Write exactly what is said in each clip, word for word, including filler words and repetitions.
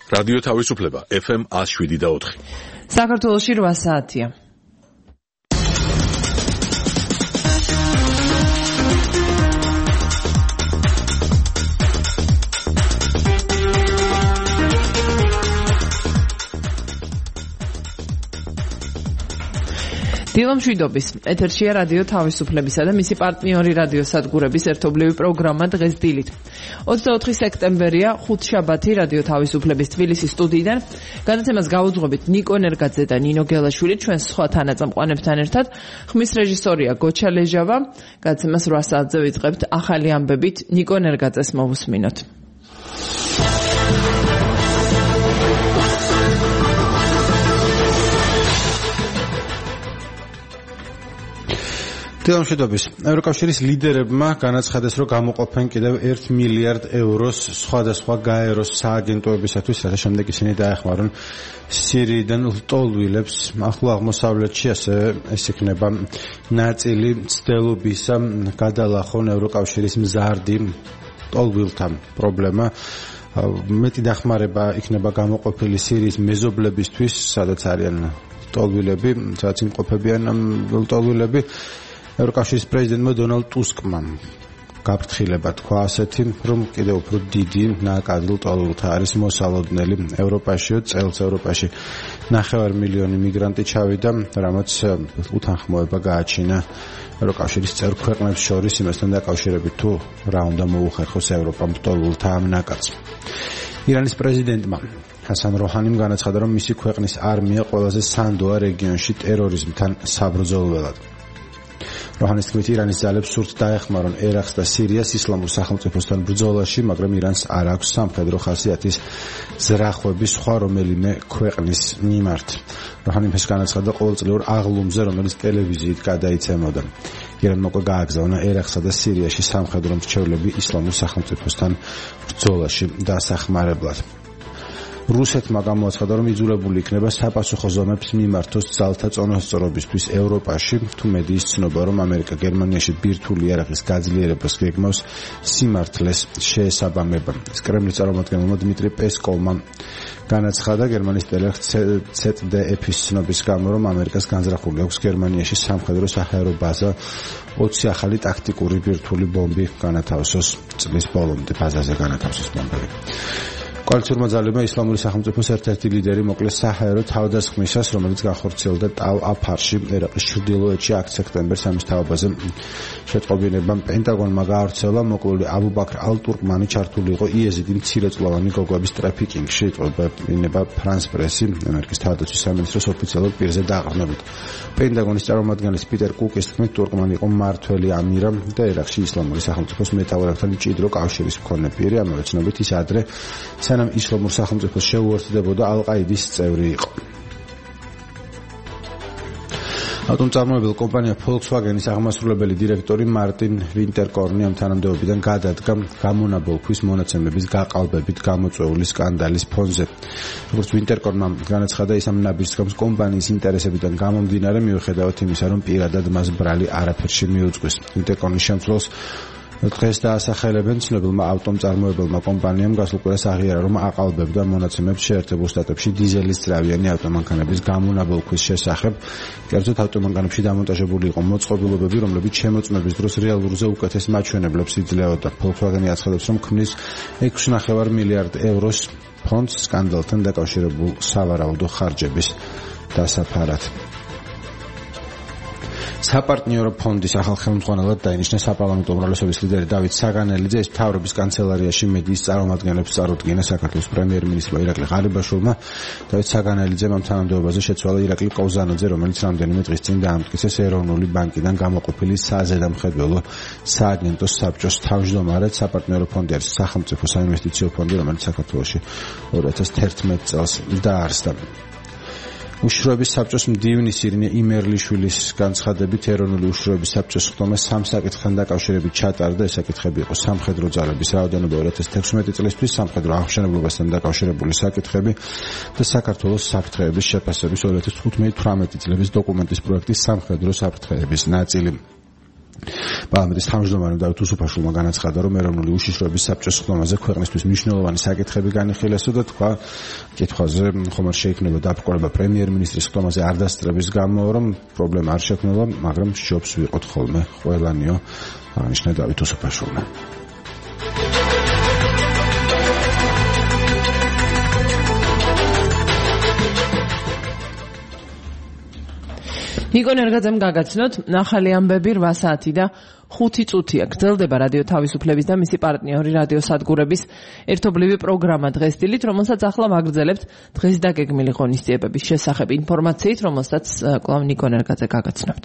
რადიო თავისუფლება ეფ ემ one oh seven და four. საქართველოში რვა საათია. დილომშვიდობის ეთერშია რადიო თავისუფლებისა და მისი პარტნიორი რადიო სადგურების ერთობლივი პროგრამა დღეს დილით. ოცდაოთხი სექტემბერია, ხუთშაბათი რადიო თავისუფლების თბილისის სტუდიიდან. განაცემას გაუძღვებით ნიკო ნერგაძე და ნინო გელაშვილი, ჩვენ სხვა თანაწამყვანებთან ერთად. ხმის რეჟისორია გოჩა ლეჟავა. განაცემას რვა საათზე ვიწყებთ ახალი ამბებით. ნიკო ნერგაძეს მოვუსმინოთ. დილომშვიდობის ევროკავშირის ლიდერებმა განაცხადეს, რომ გამოყოფენ კიდევ one მილიარდ ევროს სხვადასხვა გაეროს სააგენტოებისათვის, რათა შემდეგ ისინი დაეხმარონ სირიიდან ლტოლვილებს. ახლო აღმოსავლეთში ასევე ეს იქნება ნაწილი ცდილობისა გადალახონ ევროკავშირის მზარდი ლტოლვილთა პრობლემა. მეტი დახმარება იქნება გამოყოფილი სირიის მეზობლებისთვის, სადაც არიან ლტოლვილები, სადაც იმყოფებიან ლტოლვილები. ევროკავშირის პრეზიდენტმა დონალდ ტუსკმა გაფრთხილება თქვა ასეთი, რომ კიდევ უფრო დიდი ნაკადი ლტოლვილთა არის მოსალოდნელი ევროპაშიო. წელს ევროპაში ნახევარ მილიონი მიგრანტი ჩავიდა, რამაც უთანხმოება გააჩინა ევროკავშირის წევრ ქვეყნებს შორის იმასთან დაკავშირებით, თუ რა უნდა მოუხერხოს ევროპამ ლტოლვილთა ამ ნაკადს. ირანის პრეზიდენტმა ჰასან როჰანიმ განაცხადა, რომ მისი ქვეყნის არმია ყველაზე სანდოა რეგიონში ტერორიზმთან საბრძოლველად. როჰანის თქმით, ირანის ძალებს სურთ დაეხმარონ ერაყს და სირიას ისლამურ სახელმწიფოსთან ბრძოლაში, მაგრამ ირანს არ აქვს სამხედრო ხასიათის ზრახვები სხვა რომელიმე ქვეყნის მიმართ. როჰანიმ ეს განაცხადა ყოველწლიურ აღლუმზე, რომელიც ტელევიზიით გადაიცემოდა. ირანმა უკვე გააგზავნა ერაყსა და სირიაში სამხედრო მრჩევლები ისლამურ სახელმწიფოსთან ბრძოლაში დასახმარებლად. რუსეთმა გამოაცხადა, რომ იძულებული იქნება საპასუხო ზომებს მიმართოს ძალთა წონასწორობისთვის ევროპაში, თუ მედიის ცნობა, რომ ამერიკა გერმანიაში ბირთვული იარაღის გაძლიერებას გეგმავს სიმართლეს შეესაბამება. კრემლის წარმომადგენელმა დმიტრი პესკოვმა განაცხადა გერმანიის ტელეარხ ცეტ დე ეფ-ის ცნობის გამო, რომ ამერიკას განზრახული აქვს გერმანიაში სამხედრო საჰაერო ბაზა ოცი ახალი ტაქტიკური ბირთვული ბომბი განათავსოს წლის ბოლომდე ბაზაზე განათავსოს ბომბები. კოალიციურმა ძალებმა ისლამური სახელმწიფოს ერთ-ერთი ლიდერი მოკლეს საჰაერო თავდასხმისას, რომელიც განხორციელდა ტალ-აფარში, ერაყის ჩრდილოეთში აქ სექტემბერს ამის თავაზე შეტყობინება. პენტაგონმა გაავრცელა მოკლული აბუ ბაქრ ალ-ტურკმანი ჩართული იყო იეზიდი მცირეწლოვანი გოგოების ტრაფიკინგში, იტყობა ფრანს პრესი, ამერიკის თავდაცვის სამინისტროს ოფიციალურ პირზე დაყრდნობით. პენტაგონის წარმომადგენლის პიტერ კუკის თქმით, ტურკმანი იყო მმართველი ამირა და ერაყში ისლამური სახელმწიფოს მეტაურებთან მჭიდრო კავშირის მქონე პირი, ამავე ცნობით ის ადრე სანამ ისლამურ სახელმწიფოს შეუერთდებოდა ალ-ყაიდის წევრი იყო. ავტომწარმოებელ კომპანია Volkswagen-ის აღმასრულებელი დირექტორი მარტინ ვინტერკორნი ამ თანამდებობიდან გადადგა გამონაბოლქვის მონაცემების გაყალბებით გამოწვეული სკანდალის ფონზე. როგორც ვინტერკორნმა განაცხადა, ის ამ ნაბიჯს კომპანიის ინტერესებიდან გამომდინარე, მიუხედავად იმისა, რომ პირადად მას ბრალი არაფერში მიუძღვის. ვინტერკორნის შემცვლელს დღეს დაასახელებენ ცნობილმა ავტომწარმოებელმა კომპანიამ გასულ კვირას აღიარა, რომ აყალბებდა მონაცემებს შეერთებულ შტატებში დიზელის ძრავიანი ავტომანქანების გამონაბოლქვის შესახებ. კერძოდ ავტომანქანებში დამონტაჟებული იყო მოწყობილობები, რომლებიც შემოწმების დროს რეალურზე უკეთეს მაჩვენებლებს იძლეოდა. Volkswagen-ი აცხადებს, რომ ქმნის ექვსი ნახევარ მილიარდ ევროს ფონდს სკანდალთან დაკავშირებულ სავარაუდო ხარჯების დასაფარად. საპარტნიორო ფონდის ახალ ხელმძღვანელად დაინიშნა საპარლამენტო უმრავლესობის ლიდერი დავით საგანელიძე. ეს მთავრობის კანცელარიაში მედიის წარმომადგენლებს წარუდგინა საქართველოს პრემიერ-მინისტრმა ირაკლი ღარიბაშვილმა. დავით საგანელიძემ ამ თანამდებობაზე შეცვალა ირაკლი კოვზანაძე, რომელიც რამდენიმე დღის წინ დაამტკიცეს ეროვნული ბანკიდან გამოყოფილი საზედამხედველო სააგენტოს საბჭოს თავმჯდომარედ. საპარტნიორო ფონდი არის სახელმწიფო საინვესტიციო ფონდი, რომელიც საქართველოში ორი ათას თერთმეტ წელს დაარსდა. უშროების საბჭოს მდივნის ირინე იმერლიშვილის განცხადებით, ეროვნული უშროების საბჭოს ხდომა სამ საკითხთან დაკავშირებით ჩატარდა. ეს საკითხები იყო სამხედრო ძალების რაოდენობა ორი ათას თექვსმეტი წლისთვის, სამხედრო აღმშენებლობასთან დაკავშირებული საკითხები და საქართველოს საფრთხეების შეფასების ორი ათას თხუთმეტი თვრამეტი წლების დოკუმენტის პროექტის სამხედრო საფრთხეების ნაწილი. პარლამენტის თავმჯდომარემ დავით უსუფაშვილმა განაცხადა, რომ ეროვნული უშიშროების საბჭოს ხდომაზე ქვეყნისთვის მნიშვნელოვანი საკითხები განიხილესო და თქვა კითხვაზე ხომ არ შეიქმნება დაბრკოლება პრემიერ-მინისტრის ხდომაზე არ დასწრების გამო, რომ პრობლემა არ შექმნება, მაგრამ სჯობს ვიყოთ ხოლმე ყველანიო, აღნიშნა დავით უსუფაშვილმა. ნიკო ნერგაძემ გაგაცნოთ, ახალი ამბები რვა საათი და ხუთი წუთია. გრძელდება რადიო თავისუფლების და მისი პარტნიორი რადიო სადგურების ერთობლივი პროგრამა დღესდილით, რომელსაც ახლა ვაგრძელებთ დღეს დაგეგმილი ღონისძიებების შესახებ ინფორმაციით, რომელსაც კვლავ ნიკო ნერგაძე გაგაცნობთ.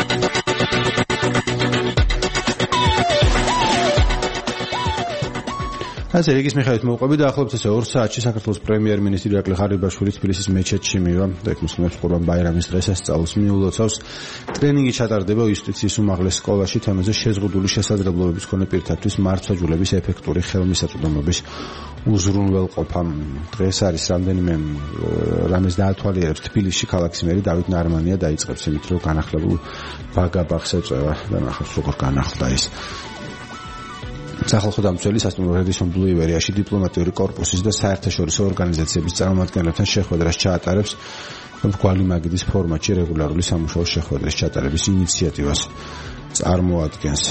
ასე რიგის მიხედვით მოვყვები და ახლობთ ესე ორ საათში საქართველოს პრემიერ-მინისტრი ირაკლი ღარიბაშვილი თბილისის მეჩეთში მივა და იქ მუსლიმებს ყურბან ბაირამის დღესასწაულს მიულოცავს. ტრენინგი ჩატარდება იუსტიციის უმაღლეს სკოლაში თემაზე შეზღუდული შესაძლებლობების მქონე პირთათვის მართლმსაჯულების ეფექტური ხელმისაწვდომობის უზრუნველყოფა. დღეს არის რამდენიმე რამეს დაათვალიერებს თბილისში ქალაქის მერი დავით ნარმანია დაიწყებს იმით, რომ განახლებულ ბაგაბახს ეწევა და ნახავს როგორ განახლდა ის. სახალხო დამცველი სასტუმრო რედისონ ბლუ ივერიაში დიპლომატიური კორპუსის და საერთაშორისო ორგანიზაციების წარმომადგენლებთან შეხვედრას ჩაატარებს, რომ მრგვალი მაგიდის ფორმატში რეგულარული სამუშაო შეხვედრის ჩატარების ინიციატივას წარმოადგენს.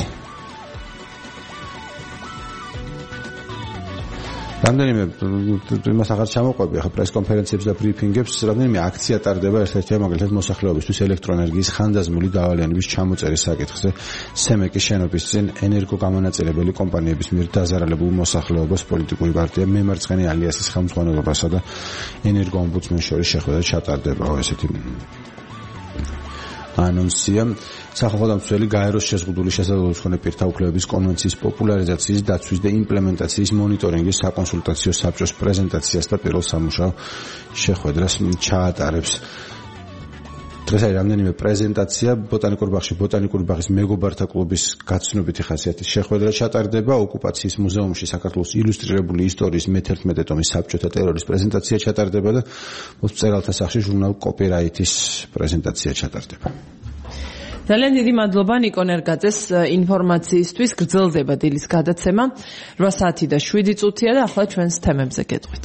რამდენიმე იმას აღარ ჩამოყვები, ახლა პრეს-კონფერენციებს და ბრიფინგებს, რამდენიმე აქცია ტარდება ერთ-ერთია მაგალითად მოსახლეობისთვის ელექტროენერგიის ხანდაზმული დავალიანების ჩამოწერის საკითხზე. სემეკის შენობის წინ ენერგოგამონაწილებელი კომპანიების მიერ დაზარალებულ მოსახლეობას პოლიტიკური პარტია მემარცხენე ალიასის ხელმძღვანელობასა და ენერგოომბუდსმენის შორის შეხვედრა ჩატარდება. ესეთი ანონსია. სახალხო დამცველი გაეროს შეზღუდული შესაძლებლობის მქონე პირთა უფლებების კონვენციის პოპულარიზაციის, დაცვის და იმპლემენტაციის მონიტორინგის საკონსულტაციო საბჭოს პრეზენტაციას და პირველ სამუშაო შეხვედრას ჩაატარებს. დღეს არის რამდენიმე პრეზენტაცია ბოტანიკურ ბაღში, ბოტანიკური ბაღის მეგობართა კლუბის გაცნობითი ხასიათის შეხვედრა ჩატარდება, ოკუპაციის მუზეუმში საქართველოს ილუსტრირებული ისტორიის მეთერთმეტე ტომის საბჭოთა ტერორის პრეზენტაცია ჩატარდება და მწერალთა სახლში ჟურნალ კოპირაითის პრეზენტაცია ჩატარდება. ძალიან დიდი მადლობა ნიკო ნერგაძეს ინფორმაციისთვის. გრძელდება დილის გადაცემა. რვა საათი და შვიდი წუთია და ახლა ჩვენს თემებზე გეტყვით.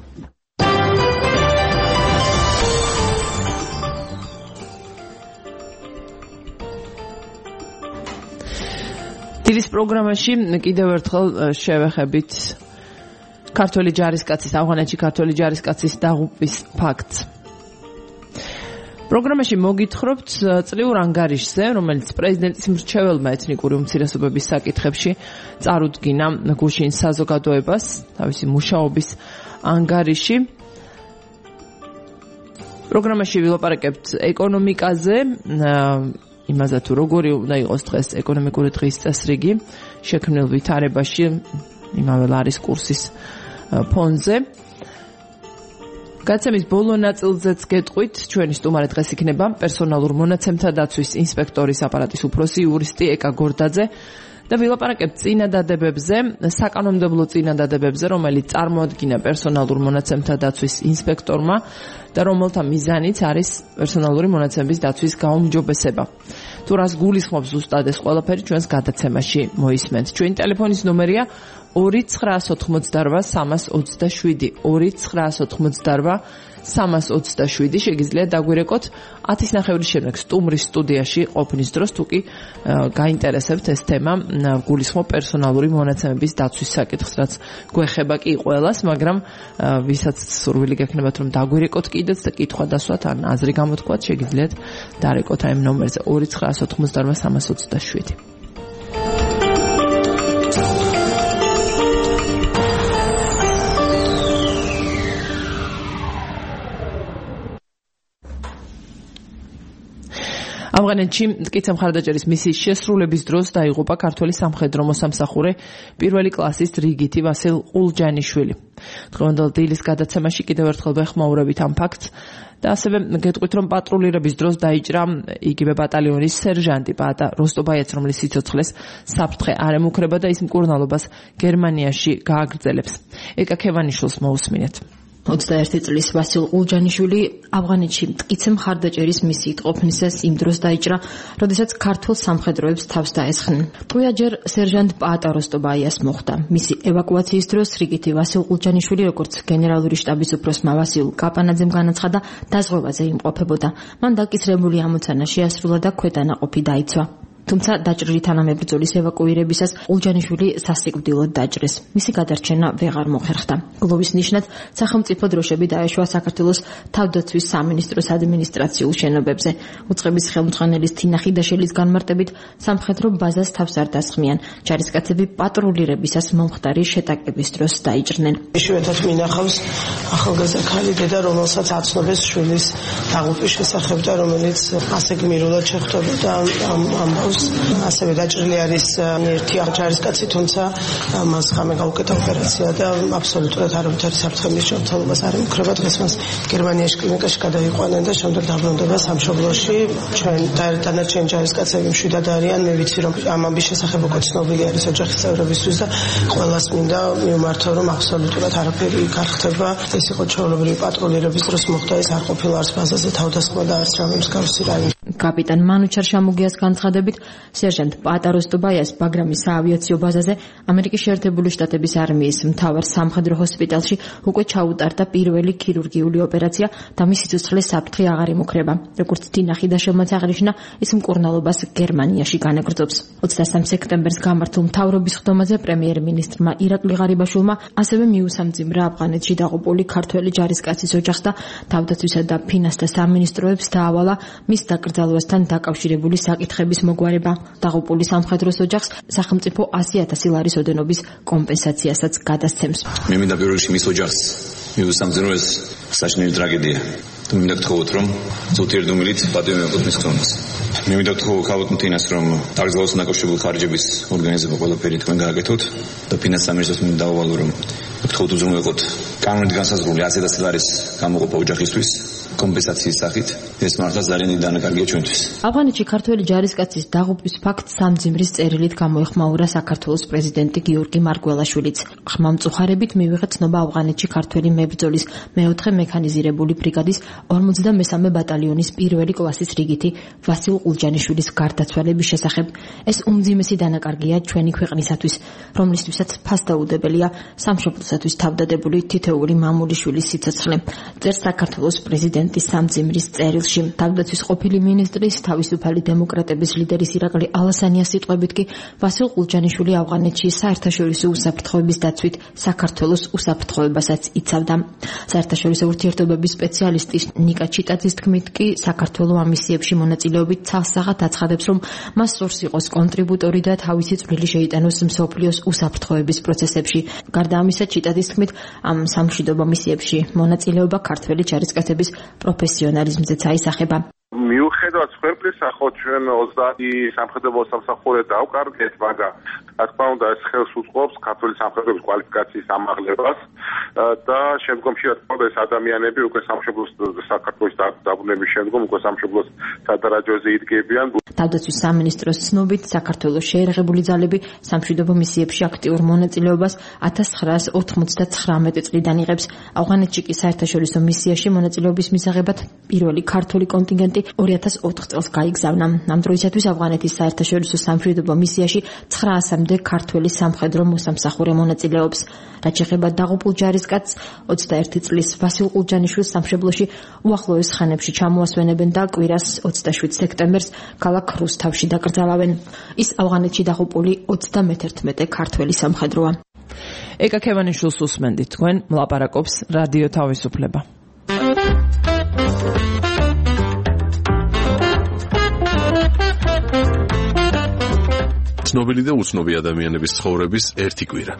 დილის პროგრამაში კიდევ ერთხელ შევეხებით ქართველი ჯარისკაცის, ავღანეთში ქართველი ჯარისკაცის დაღუპვის ფაქტს. პროგრამაში მოგითხრობთ წლიურ ანგარიშზე, რომელიც პრეზიდენტის მრჩეველმა ეთნიკური უმცირესობების საკითხებში წარუდგინა გუშინ საზოგადოებას, თავისი მუშაობის ანგარიში. პროგრამაში ვილაპარაკებთ ეკონომიკაზე, იმაზე თუ როგორი უნდა იყოს დღეს ეკონომიკური დღის წესრიგი, შექმნილ ვითარებაში, იმავე ლარის კურსის ფონზე. გაცემის ბოლო ნაწილზეც გეტყვით, ჩვენი სტუმარი დღეს იქნება პერსონალურ მონაცემთა დაცვის ინსპექტორის აპარატის უფროსი იურისტი ეკა გორდაძე და ვილაპარაკებთ წინადადებებზე, საკანონმდებლო წინადადებებზე, რომელიც წარმოადგინა პერსონალურ მონაცემთა დაცვის ინსპექტორმა და რომელთა მიზანიც არის პერსონალური მონაცემების დაცვის გაუმჯობესება. თუ რას გულისხმობს ზუსტად ეს ყველაფერი ჩვენს გადაცემაში მოისმენთ. ჩვენი ტელეფონის ნომერია ორი ცხრაას ოთხმოცდარვა სამას ოცდაშვიდი ორი ცხრაას ოთხმოცდარვა სამას ოცდაშვიდი. შეგიძლიათ დაგვირეკოთ ათის ნახევრის შემდეგ სტუმრის სტუდიაში ყოფნის დროს, თუ კი გაინტერესებთ ეს თემა, გულისხმობ პერსონალური მონაცემების დაცვის საკითხს, რაც გვეხება კი ყველას, მაგრამ ვისაც სურვილი გექნებათ რომ დაგვირეკოთ კიდეც და კითხვა დასვათ ან აზრი გამოთქვათ, შეგიძლიათ დარეკოთ აი ამ ნომერზე ორი ცხრაას ოთხმოცდარვა სამას ოცდაშვიდი. ავღანეთში მტკიცე მხარდაჭერის მისიის შესრულების დროს დაიღუპა ქართველი სამხედრო მოსამსახურე პირველი კლასის რიგითი ვასილ ყულჯანიშვილი. დღევანდელ დილის გადაცემაში კიდევ ერთხელ ვეხმაურებით ამ ფაქტს და ასევე გეტყვით, რომ პატრულირების დროს დაიჭრა იგივე ბატალიონის სერჟანტი პაატა როსტობაიაც, რომლის სიცოცხლეს საფრთხე არ ემუქრება და ის მკურნალობას გერმანიაში გააგრძელებს. ეკა ქევანიშვილს მოусმინეთ. ოცდაერთი წლის ვასილ ყულჯანიშვილი ავღანეთში მტკიცე მხარდაჭერის მისიით ყოფნისას იმ დროს დაიჭრა, როდესაც ქართულ სამხედროებს თავს დაესხნენ. ტყვია ჯერ სერჟანტ პაატა როსტობაიას მოხვდა. მისი ევაკუაციის დროს რიგითი ვასილ ყულჯანიშვილი როგორც გენერალური შტაბის უფროსმა ვასილ კაპანაძემ განაცხადა, დაზღვევაზე იმყოფებოდა. მან დაკისრებული ამოცანა შეასრულა და ქვედანაყოფი დაიცვა. თუმცა დაჭრილი თანამებრძოლის ევაკუირებისას ყულჯანიშვილი სასიკვდილოდ დაჭრეს. მისი გადარჩენა ვეღარ მოხერხდა. გლოვის ნიშნად სახელმწიფო დროშები დაეშვა საქართველოს თავდაცვის სამინისტროს ადმინისტრაციულ შენობებზე. უწყების ხელმძღვანელის თინა ხიდაშელის განმარტებით სამხედრო ბაზას თავს არ დასხმიან. ჯარისკაცები პატრულირებისას მომხდარი შეტაკების დროს დაიჭრნენ. იშვიათად მინახავს ახალგაზრდა ქალი დედა, რომელსაც აცნობეს შვილის დაღუპვის შესახებ და რომელიც ასე გმირულად შეხვდებოდა ამ ამბავს. ასევე დაჭრილი არის ერთი ჯარისკაცი, თუმცა მას ღამე გაუკეთა ოპერაცია და აბსოლუტურად არავითარი საფრთხის შემცველობას არ ემუქრება. დღეს მას გერმანიაში კლინიკაში გადაიყვანენ და შემდეგ დაბრუნდება სამშობლოში. ჩვენ დანარჩენი ჯარისკაცები მშვიდად არიან. მე ვიცი, რომ ამ ამბის შესახებ უკვე ცნობილი არის ოჯახის წევრებისთვის და ყველას მინდა მივმართო, რომ აბსოლუტურად არაფერი არ ხდება. ეს იყო ჩვეულებრივი პატრულირების დროს მოხდა, ეს არ ყოფილა არც ბაზაზე თავდასხმა და არც რამე მსგავსი რაიმე. კაპიტან მანუჩარ შამუგიას განცხადებით, სერჟანტ პაატა როსტობაიას ბაგრამის საავიაციო ბაზაზე ამერიკის შეერთებული შტატების არმიის მთავარ სამხედრო ჰოსპიტალში უკვე ჩაუტარდა პირველი ქირურგიული ოპერაცია და მისი სიცოცხლე საფრთხე აღარ იმუქრება. როგორც თინა ხიდაშელმაც აღნიშნა, ის მკურნალობას გერმანიაში განაგრძობს. ოცდასამი სექტემბერს გამართულ მთავრობის ხდომაზე პრემიერ-მინისტრმა ირაკლი ღარიბაშვილმა ასევე მიუსამძიმრა ავღანეთში დაღუპული ქართველი ჯარისკაცის ოჯახს და თავდაცვისა და ფინანსთა სამინისტროებს დაავალა მის დაკრძალვასთან დაკავშირებული საკითხების მოგვარება. დაღუპული სამხედროს ოჯახს სახელმწიფო ასი ათასი ლარის ოდენობის კომპენსაციასაც გადასცემს. მე მინდა პირველ რიგში მის ოჯახს მიუსამძიმროს საშინელი ტრაგედია. თუ მინდა გთხოვოთ, რომ ზოთიერდუმილით პატივი მიიღოთ მის ხდომას. მე მინდა გთხოვოთ ქალბატონ თინას, რომ დაკრძალვასთან დაკავშირებული ხარჯების ორგანიზება ყველაფერი თქვენ გააკეთოთ და ფინანსთა სამინისტროს მინდა დავავალო, რომ გთხოვოთ უზრუნველყოთ კანონით განსაზღვრული ასი ათასი ლარის გამოყოფა ოჯახისთვის კომპენსაციის სახით. ეს მართლაც ძალიან დიდი დანაკარგია ჩვენთვის. ავღანეთში ქართველი ჯარისკაცის დაღუპვის ფაქტს სამძიმრის წერილით გამოეხმაურა საქართველოს პრეზიდენტი გიორგი მარგველაშვილიც. ხმამწუხარებით მივიღეთ ცნობა ავღანეთში ქართველი მებრძოლის მეოთხე მექანიზირებული ბრიგადის ორმოცდამესამე ბატალიონის პირველი კლასის რიგითი ვასილ ყულჯანიშვილის გარდაცვალების შესახებ. ეს უმძიმესი დანაკარგია ჩვენი ქვეყნისათვის, რომლისთვისაც ფასდაუდებელია სამშობლოსათვის თავდადებული თითოეული მამულიშვილის სიცოცხლე. წერს საქართველოს პრეზიდენტის სამძიმრის წერილში. თავდაცვის ყოფილი მინისტრის თავისუფალი დემოკრატების ლიდერის ირაკლი ალასანიას სიტყვებით კი ვასილ ყულჯანიშვილი ავღანეთში საერთაშორისო უსაფრთხოების დაცვით საქართველოს უსაფრთხოებასაც იცავდა. საერთაშორისო ურთიერთობების სპეციალისტი ნიკა ჩიტაძის თქმით კი საქართველოს ამ მისიებში მონაწილეობით ცალსაღად აცხადებს, რომ მას სურს იყოს კონტრიბუტორი და თავისი წვლილი შეიტანოს მსოფლიოს უსაფრთხოების პროცესებში. გარდა ამისა, ჩიტაძის თქმით, ამ სამშვიდობო მისიებში მონაწილეობა ქართველი ჯარისკაცების პროფესიონალიზმზეც აისახება. მიუხედავად სხერფლისა, ხო ჩვენ ოცდაათი სამხედრო სამსახურე დავკარგეთ, მაგრამ რა თქმა უნდა ეს ხელს უწყობს ქართული სამხედროების კვალიფიკაციის ამაღლებას და შემდგომში რა თქმა უნდა ეს ადამიანები უკვე სამშობლოს საქართველოს დაბრუნების შემდგომ უკვე სამშობლოს სადარაჯოზე იდგებიან. თავდაცვის სამინისტროს ცნობით საქართველოს შეერაღებული ძალები სამშვიდობო მისიებში აქტიურ მონაწილეობას ათას ცხრაას ოთხმოცდაცხრამეტი წლიდან იღებს. ავღანეთში კი საერთაშორისო მისიაში მონაწილეობის მისაღებად პირველი ქართული კონტინგენტი ორი ათას ოთხ წელს გაიგზავნა. ამ დროისათვის ავღანეთის საერთაშორისო სამშვიდობო მისიაში ცხრაასამდე ქართველი სამხედრო მოსამსახურე მონაწილეობს. რაც შეეხება დაღუპულ ჯარისკაცს, ოცდაერთი წლის ვასილ ყულჯანიშვილს სამშობლოში უახლოეს ხანებში ჩამოასვენებენ და კვირას ოცდაშვიდ სექტემბერს ქალაქ რუსთავში დაკრძალავენ. ის ავღანეთში დაღუპული ოცდამეთერთმეტე ქართველი სამხედროა. ეკა ქევანიშვილს უსმენდით, თქვენ მლაპარაკობს რადიო თავისუფლება. ცნობილი და უცნობი ადამიანების ცხოვრების ერთი კვირა.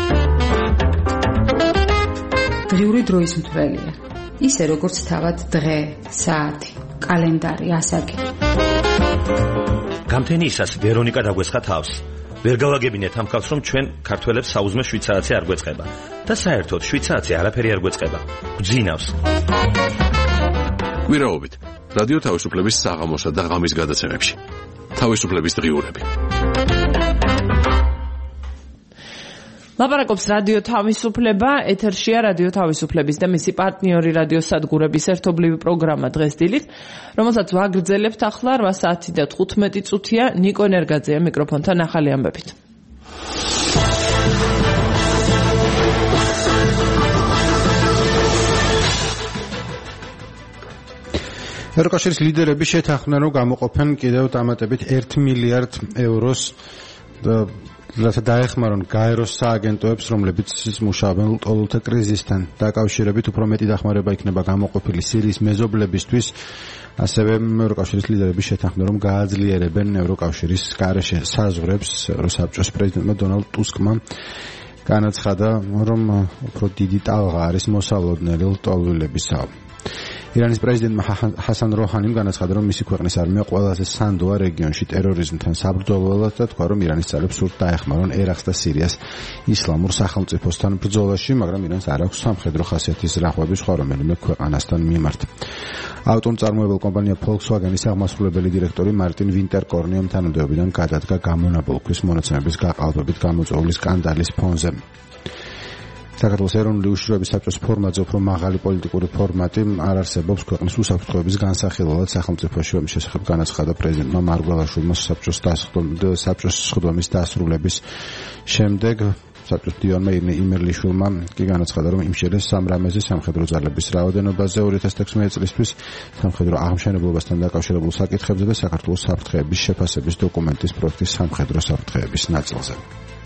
დღიური დროის მთველია. ისე როგორც თავად დღე, საათი, კალენდარი, ასაკი. გამთენიისას ვერონიკა დაგვესხა თავს. ვერ გავაგებინეთ ამ ხალხს, რომ ჩვენ ქართველებს საუზმე შვიდ საათზე არ გვეწყება და საერთოდ შვიდ საათზე არაფერი არ გვეწყება. გძინავს. კვირაობით რადიო თავისუფლების საღამოსა და ღამის ლაპარაკობს რადიო თავისუფლება, ეთერშია რადიო თავისუფლების და მისი პარტნიორი რადიო სადგურების ერთობლივი პროგრამა დღეს დილით, რომელსაც ვაგრძელებთ ახლა რვა საათი და თხუთმეტი წუთია. ნიკო ენერგაძეა მიკროფონთან ახალი ამბებით. ევროკავშირის ლიდერები შეთანხმდნენ, რომ გამოყოფენ კიდევ დამატებით ერთი მილიარდ ევროს რათა დაეხმარონ გაეროს სააგენტოებს, რომლებიც მუშაობენ ლტოლვილთა კრიზისთან დაკავშირებით. უფრო მეტი დახმარება იქნება გამოყოფილი სირიის მეზობლებისთვის. ასევე ევროკავშირის ლიდერები შეთანხმდნენ, რომ გააძლიერებენ ევროკავშირის გარეშე საზღვრებს. ევროსაბჭოს პრეზიდენტმა დონალდ ტუსკმა განაცხადა, რომ უფრო დიდი ტალღა არის მოსალოდნელი ლტოლვილებისა. ირანის პრეზიდენტმა ჰასან როჰანიმ განაცხადა, რომ მისი ქვეყნის არმია ყველაზე სანდოა რეგიონში ტერორიზმთან საბრძოლველად და თქვა, რომ ირანის ძალებს სურთ დაეხმარონ ერაყს და სირიას ისლამურ სახელმწიფოსთან ბრძოლაში, მაგრამ ირანს არ აქვს სამხედრო ხასიათის ზრახვები სხვა რომელიმე ქვეყანასთან მიმართ. ავტომწარმოებელ კომპანია Volkswagen-ის აღმასრულებელი დირექტორი მარტინ ვინტერკორნიომ თანამდებობიდან გადადგა გამონაბოლქვის მონაცემების გაყალბებით გამოწვეული სკანდალის ფონზე. საქართველოს ეროვნული უშიშროების საბჭოს ფორმატზე უფრო მაღალი პოლიტიკური ფორმატი არ არსებობს ქვეყნის უსაფრთხოების განსახილველად სახელმწიფოში, ამის შესახებ განაცხადა პრეზიდენტმა მარგველაშვილმა საბჭოს საბჭოს სხდომის დასრულების შემდეგ. საბჭოს დივანმა იმერლიშვილმა კი განაცხადა, რომ იმშელეს სამრამეზე სამხედრო ძალების რაოდენობაზე ორი ათას ექვსმეტი წლისთვის სამხედრო აღმშენებლობასთან დაკავშირებულ საკითხებზე და საქართველოს საფრთხეების შეფასების დოკუმენტის პროექტის სამხედრო საფრთხეების ნაწილზე.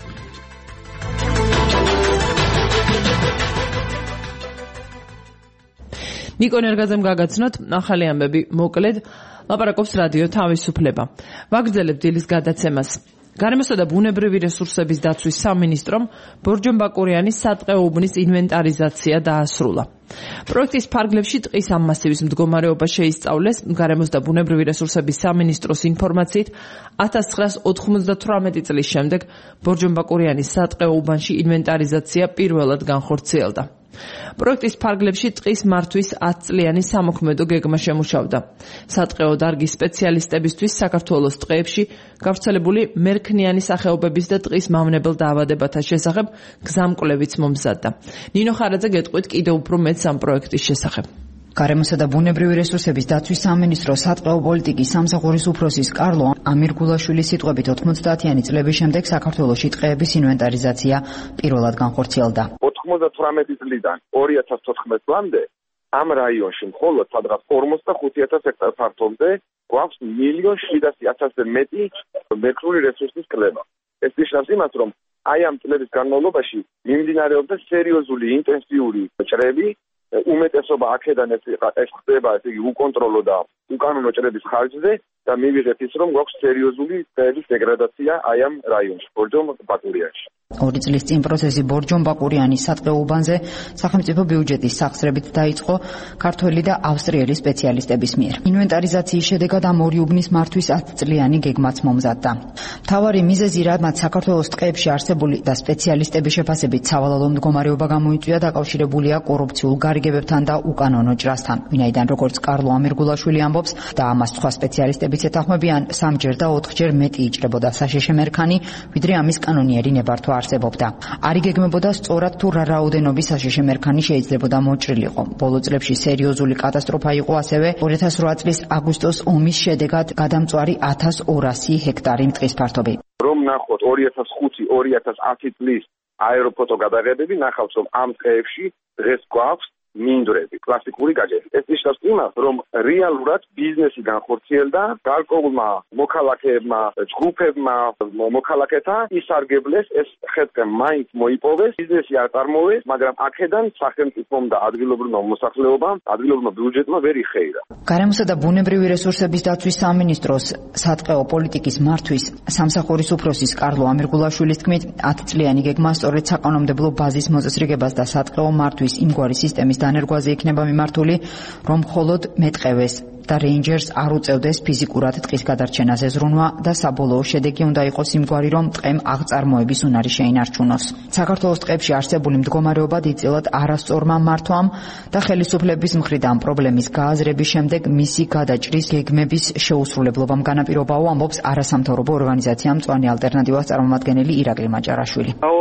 ნიკო ენერგაძემ გაგაცნოთ ახალი ამბები. მოკლედ ლაპარაკობს რადიო თავისუფლება. ვაგრძელებთ დილის გადაცემას. გარემოსა და ბუნებრივი რესურსების დაცვის სამინისტრომ ბორჯომ ბაკურიანის სატყეო უბნის ინვენტარიზაცია დაასრულა. პროექტის ფარგლებში ტყის ამ მასივის მდგომარეობა შეისწავლეს. გარემოს და ბუნებრივი რესურსების სამინისტროს ინფორმაციით ათას ცხრაას ოთხმოცდათვრამეტი წლის შემდეგ ბორჯომ ბაკურიანის სატყეო უბანში ინვენტარიზაცია პირველად განხორციელდა. პროექტის ფარგლებში ტყის მართვის ათწლიანი სამოქმედო გეგმა შემუშავდა. სატყეო დარგის სპეციალისტებისთვის საქართველოს ტყეებში გავრცელებული მერქნიანი სახეობების და ტყის მავნებელ დაავადებათა შესახებ გზამკვლევიც მომზადდა. ნინო ხარაძე გეტყვით კიდევ უფრო მეტს ამ პროექტის შესახებ. გარემოსა და ბუნებრივი რესურსების დაცვის სამინისტროს სატყეო პოლიტიკის სამსახურის უფროსის კარლო ამირგულაშვილის სიტყვებით ოთხმოცდაათიანი წლების შემდეგ საქართველოში ტყეების ინვენტარიზაცია პირველად განხორციელდა. ოთხმოცდათვრამეტი წლიდან ორი ათას თოთხმეტ წლამდე ამ რაიონში მხოლოდ სადღაც ორმოცდახუთი ათას ჰექტარ ფართობზე გვაქვს მილიონ შვიდასი ათასზე მეტი მერქნული რესურსის კლება. ეს ნიშნავს იმას, რომ აი ამ წლების განმავლობაში მიმდინარეობდა სერიოზული ინტენსიური ჭრები, უმეტესობა აქედან ეს ხდება, ესე იგი უკონტროლო და უკანონო ჭრების ხარჯზე და მივიღეთ ის, რომ გვაქვს სერიოზული ტყეების დეგრადაცია აი ამ რაიონში, ბორჯომ ბაკურიანში. ორი წლის წინ პროცესი ბორჯომ ბაკურიანის სატყეო უბანზე სახელმწიფო ბიუჯეტის სახსრებით დაიწყო ქართველი და ავსტრიელი სპეციალისტების მიერ. ინვენტარიზაციის შედეგად ამ ორი უბნის მართვის ათწლიანი გეგმაც მომზადდა. მთავარი მიზეზი, რამაც საქართველოს ტყეებში არსებული და სპეციალისტების შეფასებით სავალალო მდგომარეობა გამოიწვია, დაკავშირებულია კორუფციულ გარიგებებთან და უკანონო ჭრასთან. ვინაიდან როგორც კარლო ამირგულაშვილი ამბობს და ამას სხვა სპეციალისტებიც ეთანხმებიან, სამჯერ და ოთხჯერ მეტი იჭრებოდა საშიში მერქანი, ვიდრე ამის კანონიერი ნებართვა არსებობდა. არ იგეგმებოდა სწორად თუ რა რაოდენობის საშიში მერქანი შეიძლებოდა მოჭრილიყო. ბოლო წლებში სერიოზული კატასტროფა იყო ასევე ორი ათას რვა წლის აგვისტოს ომის შედეგად გადამწვარი ათას ორასი ჰექტარი ტყის ფართობი. რომ ნახოთ ორი ათას ხუთი ორი ათას ათი წლის აეროფოტო გადაღებები, ნახავთ, რომ ამ ტყეებში დღეს გვაქვს მინდვრები, კლასიკური გაჯები. ეს ნიშნავს იმას, რომ რეალურად ბიზნესი განხორციელდა, გარკვეულმა მოქალაქეებმა, ჯგუფებმა მოქალაქეთა ისარგებლეს, ეს ხეთქე მაინც მოიპოვეს, ბიზნესი არ წარმოვეს, მაგრამ აქედან სახელმწიფომ და ადგილობრივმა მოსახლეობამ, ადგილობრივმა ბიუჯეტმა ვერ იხეირა. გარემოსა და ბუნებრივი რესურსების დაცვის სამინისტროს სატყეო პოლიტიკის მართვის სამსახურის უფროსის კარლო ამირგულაშვილის თქმით, ათწლიანი გეგმა სწორედ საკანონმდებლო ბაზის მოწესრიგებას და სატყეო მართვის იმგვარი სისტემის დანერგვაზე იქნება მიმართული, რომ მხოლოდ მეტყევეს და რეინჯერს არ უწევდეს ფიზიკურად ტყის გადარჩენაზე ზრუნვა და საბოლოო შედეგი უნდა იყოს იმგვარი, რომ ტყემ აღწარმოების უნარი შეინარჩუნოს. საქართველოს ტყეებში არსებული მდგომარეობა დიდწილად არასწორმა მართვამ და ხელისუფლების მხრიდან პრობლემის გააზრების შემდეგ მისი გადაჭრის გეგმების შეუსრულებლობამ განაპირობაო, ამბობს არასამთავრობო ორგანიზაცია მწვანე ალტერნატივას წარმომადგენელი ირაკლი მაჭარაშვილი.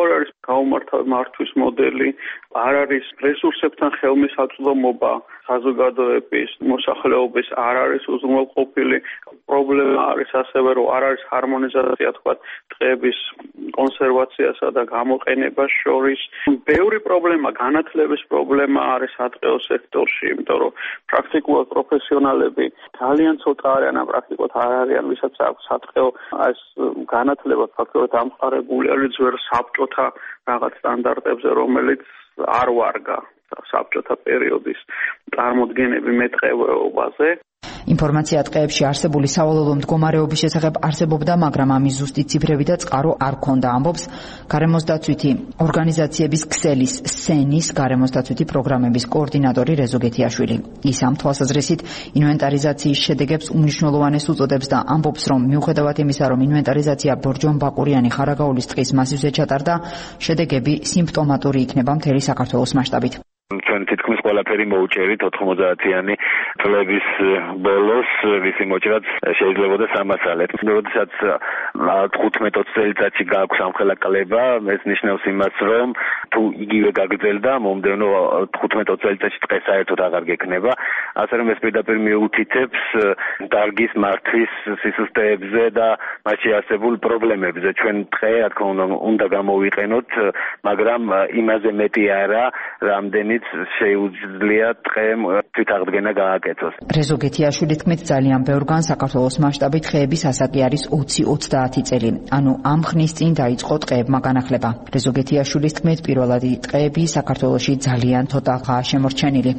გაუმართვის მოდელი, არ არის რესურსებთან ხელმისაწვდომობა, საზოგადოების მოსახლეობის არ არის უზრუნველყოფილი, პრობლემა არის ასევე, რომ არ არის ჰარმონიზაცია, თქვა, ტყეების კონსერვაციასა და გამოყენებას შორის. ბევრი პრობლემა, განათლების პრობლემა არის სატყეო სექტორში, იმიტომ რომ პრაქტიკულად პროფესიონალები ძალიან ცოტა არიან, ან პრაქტიკულად არ არიან, ვისაც აქვს სატყეო ეს განათლება ფაქტობრივად ამყარებული არის ძველ საბჭოთა რაღაც სტანდარტებზე, რომელიც არ ვარგა საბჭოთა პერიოდის წარმოდგენები მეტყევეობაზე. ინფორმაცია ტყეებში არსებული სავალალო მდგომარეობის შესახებ არსებობდა, მაგრამ ამის ზუსტი ციფრები და წყარო არ ჰქონდა, ამბობს გარემოს დაცვითი ორგანიზაციების ქსელის სენის გარემოს დაცვითი პროგრამების კოორდინატორი რეზო გეთიაშვილი. ის ამ თვალსაზრისით ინვენტარიზაციის შედეგებს უმნიშვნელოვანეს უწოდებს და ამბობს, რომ მიუხედავად იმისა, რომ ინვენტარიზაცია ბორჯომ-ბაკურიანი ხარაგაულის ტყის მასივზე ჩატარდა, შედეგები სიმპტომატური იქნება მთელი საქართველოს მასშტაბით. ჩვენ თითქმის ყველაფერი მოუჭერით ოთხმოცდაათიანი წლების ბოლოს, ვისი მოჭრაც შეიძლებოდა სამასალეთ. როდესაც თხუთმეტ წელიწადში გააქვს ამხელა კლება, ეს ნიშნავს იმას, რომ თუ იგივე გაგრძელდა, მომდევნო თხუთმეტ წელიწადში ტყე საერთოდ აღარ გექნება. ასე რომ ეს პირდაპირ მიუთითებს დარგის მართვის სისტემებზე და მასში არსებულ პრობლემებზე. ჩვენ ტყე, რა თქმა უნდა, უნდა გამოვიყენოთ, მაგრამ იმაზე მეტი არა, რამდენი შეუძლია ტყემ თვითაღდგენა გააკეთოს. რეზო გეთიაშვილი თქმით, ძალიან ბევრგან საქართველოს მასშტაბით ტყეების ასაკი არის ოცი ოცდაათი წელი. ანუ ამ ხნის წინ დაიწყო ტყეებმა განახლება. რეზო გეთიაშვილის თქმით, პირველადი ტყეები საქართველოში ძალიან ცოტაა შემორჩენილი.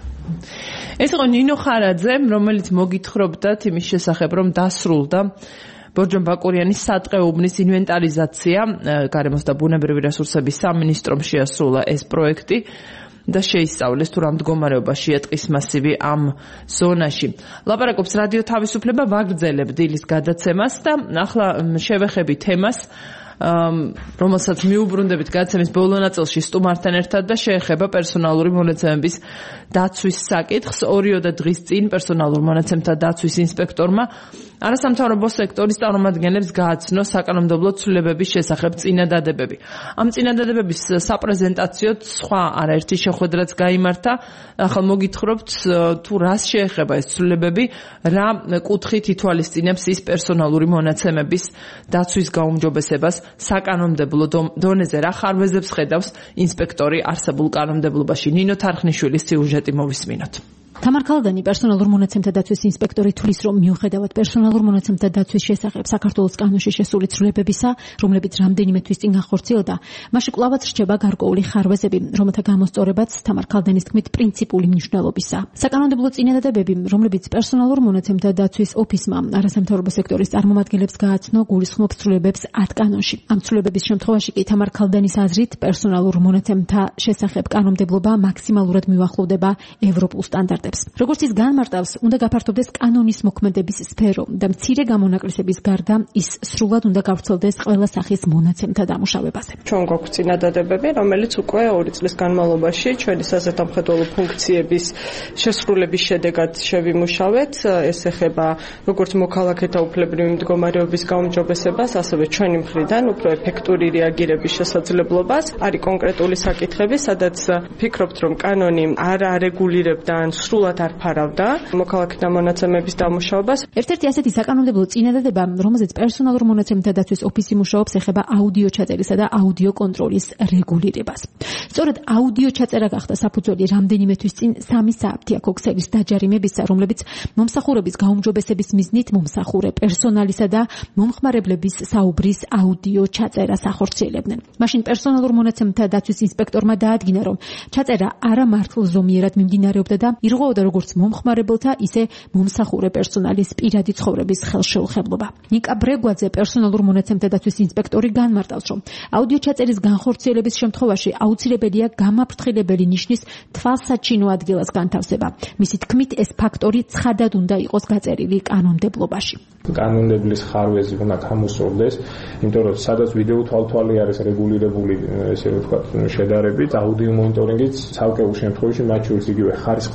ეს იყო ნინო ხარაძე, რომელიც მოგითხრობდათ იმის შესახებ, რომ დასრულდა ბორჯომ-ბაკურიანის სატყეუბნის ინვენტარიზაცია, გარემოს და ბუნებრივი რესურსების სამინისტრომ შეასრულა ეს პროექტი და შეისწავლეს თუ რა მდგომარეობაშია ტყის მასივი ამ ზონაში. ლაპარაკობს რადიო თავისუფლება, ვაგრძელებ დილის გადაცემას და ახლა შევეხები თემას, რომელსაც მიუბრუნდებით გადაცემის ბოლო ნაწილში სტუმართან ერთად და შეეხება პერსონალური მონაცემების დაცვის საკითხს. ორიოდა დღის წინ პერსონალურ მონაცემთა დაცვის ინსპექტორმა არასამთავრობო სექტორის წარმომადგენლებს გააცნო საკანონმდებლო ცვლილებების შესახებ წინადადებები. ამ წინადადებების საპრეზენტაციოდ სხვა არაერთი შეხვედრაც გაიმართა. ახლა მოგითხრობთ თუ რას შეეხება ეს ცვლილებები, რა კუთხით ითვალისწინებს ის პერსონალური მონაცემების დაცვის გაუმჯობესებას საკანონმდებლო დონეზე, რა ხარვეზებს ხედავს ინსპექტორი არსებულ კანონმდებლობაში. ნინო თარხნიშვილის სიუჟეტი მოვისმინოთ. თამარ ქალდანი პერსონალურ მონაცემთა დაცვის ინსპექტორი თulis რომ მიუხედავად პერსონალურ მონაცემთა დაცვის შესახებ საქართველოს კანონში შესული ცვლილებებისა, რომლებიც რამდენიმე თვის წინ განხორციელდა, მასში კვლავაც რჩება გარკვეული ხარვეზები, რომელთა გამოსწორებაც თამარ ქალდანის თქმით პრინციპული მნიშვნელობისაა. საკანონმდებლო წინადადებები, რომლებიც პერსონალურ მონაცემთა დაცვის ოფისმა არასამთავრობო სექტორის წარმომადგენლებს გააცნო, გულისხმობს ცვლილებებს ათ კანონში. ამ ცვლილებების შემთხვევაში კი თამარ ქალდანის აზრით პერსონალურ მონაცემთა შესახებ კანონმდებლობა მაქსიმალურად მიუახლოვდება ევროპულ სტანდარტებს. როგორც ის განმარტავს, უნდა გაფართოვდეს კანონის მოქმედების სფერო და მცირე გამონაკლისების გარდა ის სრულად უნდა გავრცელდეს ყველა სახის მონაცემთა დამუშავებაზე. ჩვენ გვაქვს წინადადებები, რომელიც უკვე ორი წლის განმავლობაში ჩვენი საზედამხედველო ფუნქციების შესრულების შედეგად შევიმუშავეთ. ეს ეხება როგორც მოქალაქეთა უფლებრივი მდგომარეობის გაუმჯობესებას, ასევე ჩვენი მხრიდან უფრო ეფექტური რეაგირების შესაძლებლობას. არის კონკრეტული საკითხები, სადაც ფიქრობთ, რომ კანონი არ არეგულირებდა ან სრულად არ ფარავდა მოქალაქეთა მონაცემების დამუშავებას. ერთ-ერთი ასეთი საკანონმდებლო წინადადება, რომელზეც პერსონალურ მონაცემთა დაცვის ოფისი მუშაობს, ეხება აუდიო ჩაწერისა და აუდიო კონტროლის რეგულირებას. სწორედ აუდიო ჩაწერა გახდა საფუძველი რამდენიმე თვის წინ სამი საათი აქ ქსელის დაჯარიმებისა, რომლებიც მომსახურების გაუმჯობესების მიზნით მომსახურე პერსონალისა და მომხმარებლების საუბრის აუდიო ჩაწერას ახორციელებდნენ. მაშინ პერსონალურ მონაცემთა დაცვის ინსპექტორმა დაადგინა, რომ ჩაწერა არა მართლზომიერად მიმდინარეობდა და ირღვეოდა როგორც მომხმარებელთა, ისე მომსახურე პერსონალის პირადი ცხოვრების ხელშეუხებლობა. ნიკა ბრეგვაძე, პერსონალურ მონაცემთა დაცვის ინსპექტორი, განმარტავს, რომ აუდიო ჩაწერის განხორციელების შემთხვევაში აუცილებელია გამაფრთხილებელი ნიშნის თვალსაჩინო ადგილას განთავსება. მისი თქმით, ეს ფაქტორი ცხადად უნდა იყოს გაწერილი კანონმდებლობაში. კანონმდებლის ხარვეზი უნდა გამოსწორდეს, იმიტომ რომ სადაც ვიდეო თვალთვალი არის რეგულირებული, ესე ვთქვათ, შედარებით, აუდიო მონიტორინგიც ცალკეულ შემთხვევაში მათ შორის იგივე ხარისხთან დაკავშირებით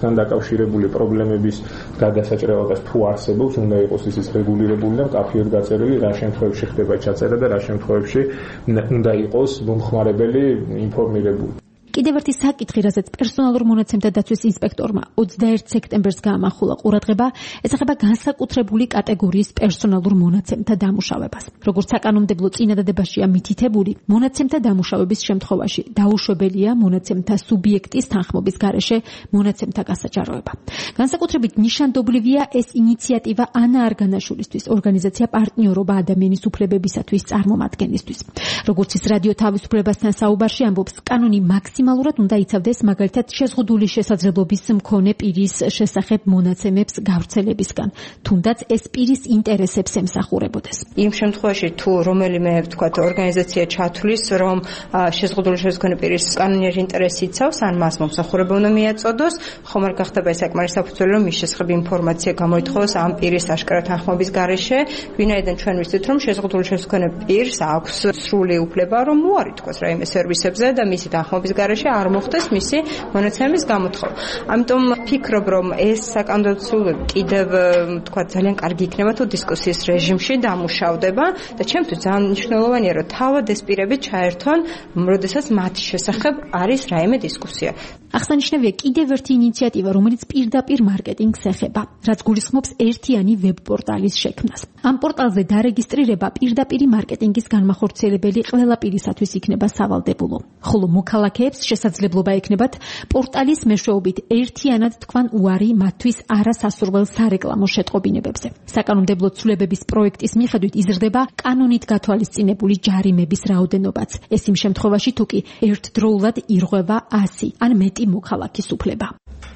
დაკავშირებული პრობლემების გადასაჭრელობას თუ არსებობს, უნდა იყოს ისიც რეგულირებული და მკაფიოდ გაწერილი, რა შემთხვევებში ხდება ჩაწერა და რა შემთხვევებში უნდა იყოს მომხმარებელი ინფორმირებული. კიდევ ერთი საკითხი, რასაც პერსონალურ მონაცემთა დაცვის ინსპექტორმა ოცდაერთ სექტემბერს გაამახვილა ყურადღება, ესახება განსაკუთრებული კატეგორიის პერსონალურ მონაცემთა დამუშავებას. როგორც საკანონმდებლო წინადადებაშია მითითებული, მონაცემთა დამუშავების შემთხვევაში დაუშვებელია მონაცემთა სუბიექტის თანხმობის გარეშე მონაცემთა გასაჯაროება. განსაკუთრებით ნიშანდობლივია ეს ინიციატივა ანა არგანაშვილისთვის, ორგანიზაცია პარტნიორობა ადამიანის უფლებებისათვის წარმომადგენლისთვის. როგორც ის რადიო თავისუფლებასთან საუბარში ამბობს, კანონი მაქსიმალურად მალურად უნდა იცავდეს მაგალითად შეზღუდული შესაძლებლობის მქონე პირის შესახებ მონაცემებს გავრცელებისგან, თუნდაც ეს პირის ინტერესებს ემსახურებოდეს. იმ შემთხვევაში თუ რომელიმე ვთქვათ ორგანიზაცია ჩათვლის, რომ შეზღუდული შესაძლებლობის მქონე პირის კანონიერი ინტერესი იცავს, ან მას მომსახურება უნდა მიაწოდოს, ხომ არ გახდება ეს საკმარის საფუძველი, რომ მის შესახებ ინფორმაცია გამოითხოვოს ამ პირის აშკარა თანხმობის გარეშე, ვინაიდან ჩვენ ვიცით, რომ შეზღუდული შესაძლებლობის მქონე პირს აქვს სრული უფლება, რომ უარითქოს რაიმე სერვისებზე და მისი თანხმობის გარეშე არ მოხდეს მისი მონაცემების გამოთხოვა. ამიტომ ფიქრობ, რომ ეს საკანონმდებლო კიდევ თქვა ძალიან კარგი იქნება თუ დისკუსიის რეჟიმში დამუშავდება და ჩემთვის ძალიან მნიშვნელოვანია, რომ თავად ეს პირები ჩაერთონ, როდესაც მათი შესახებ არის რაიმე დისკუსია. აღსანიშნავია კიდევ ერთი ინიციატივა, რომელიც პირდაპირ მარკეტინგს ეხება, რაც გულისხმობს ერთიანი ვებ-პორტალის შექმნას. ამ პორტალზე დარეგისტრირება პირდაპირი მარკეტინგის განმახორციელებელი ყველა პირისათვის იქნება სავალდებულო, ხოლო მოქალაქეებს შესაძლებლობა ექნებათ პორტალის მეშვეობით ერთიანად თქვან უარი მათთვის არასასურველ სარეკლამო შეტყობინებებზე. საკანონმდებლო ცვლილებების პროექტის მიხედვით იზრდება კანონით გათვალისწინებული ჯარიმების რაოდენობაც. ეს იმ შემთხვევაში თუ კი ერთდროულად ირღვევა ასი ან მეტი მოქალაქის უფლება.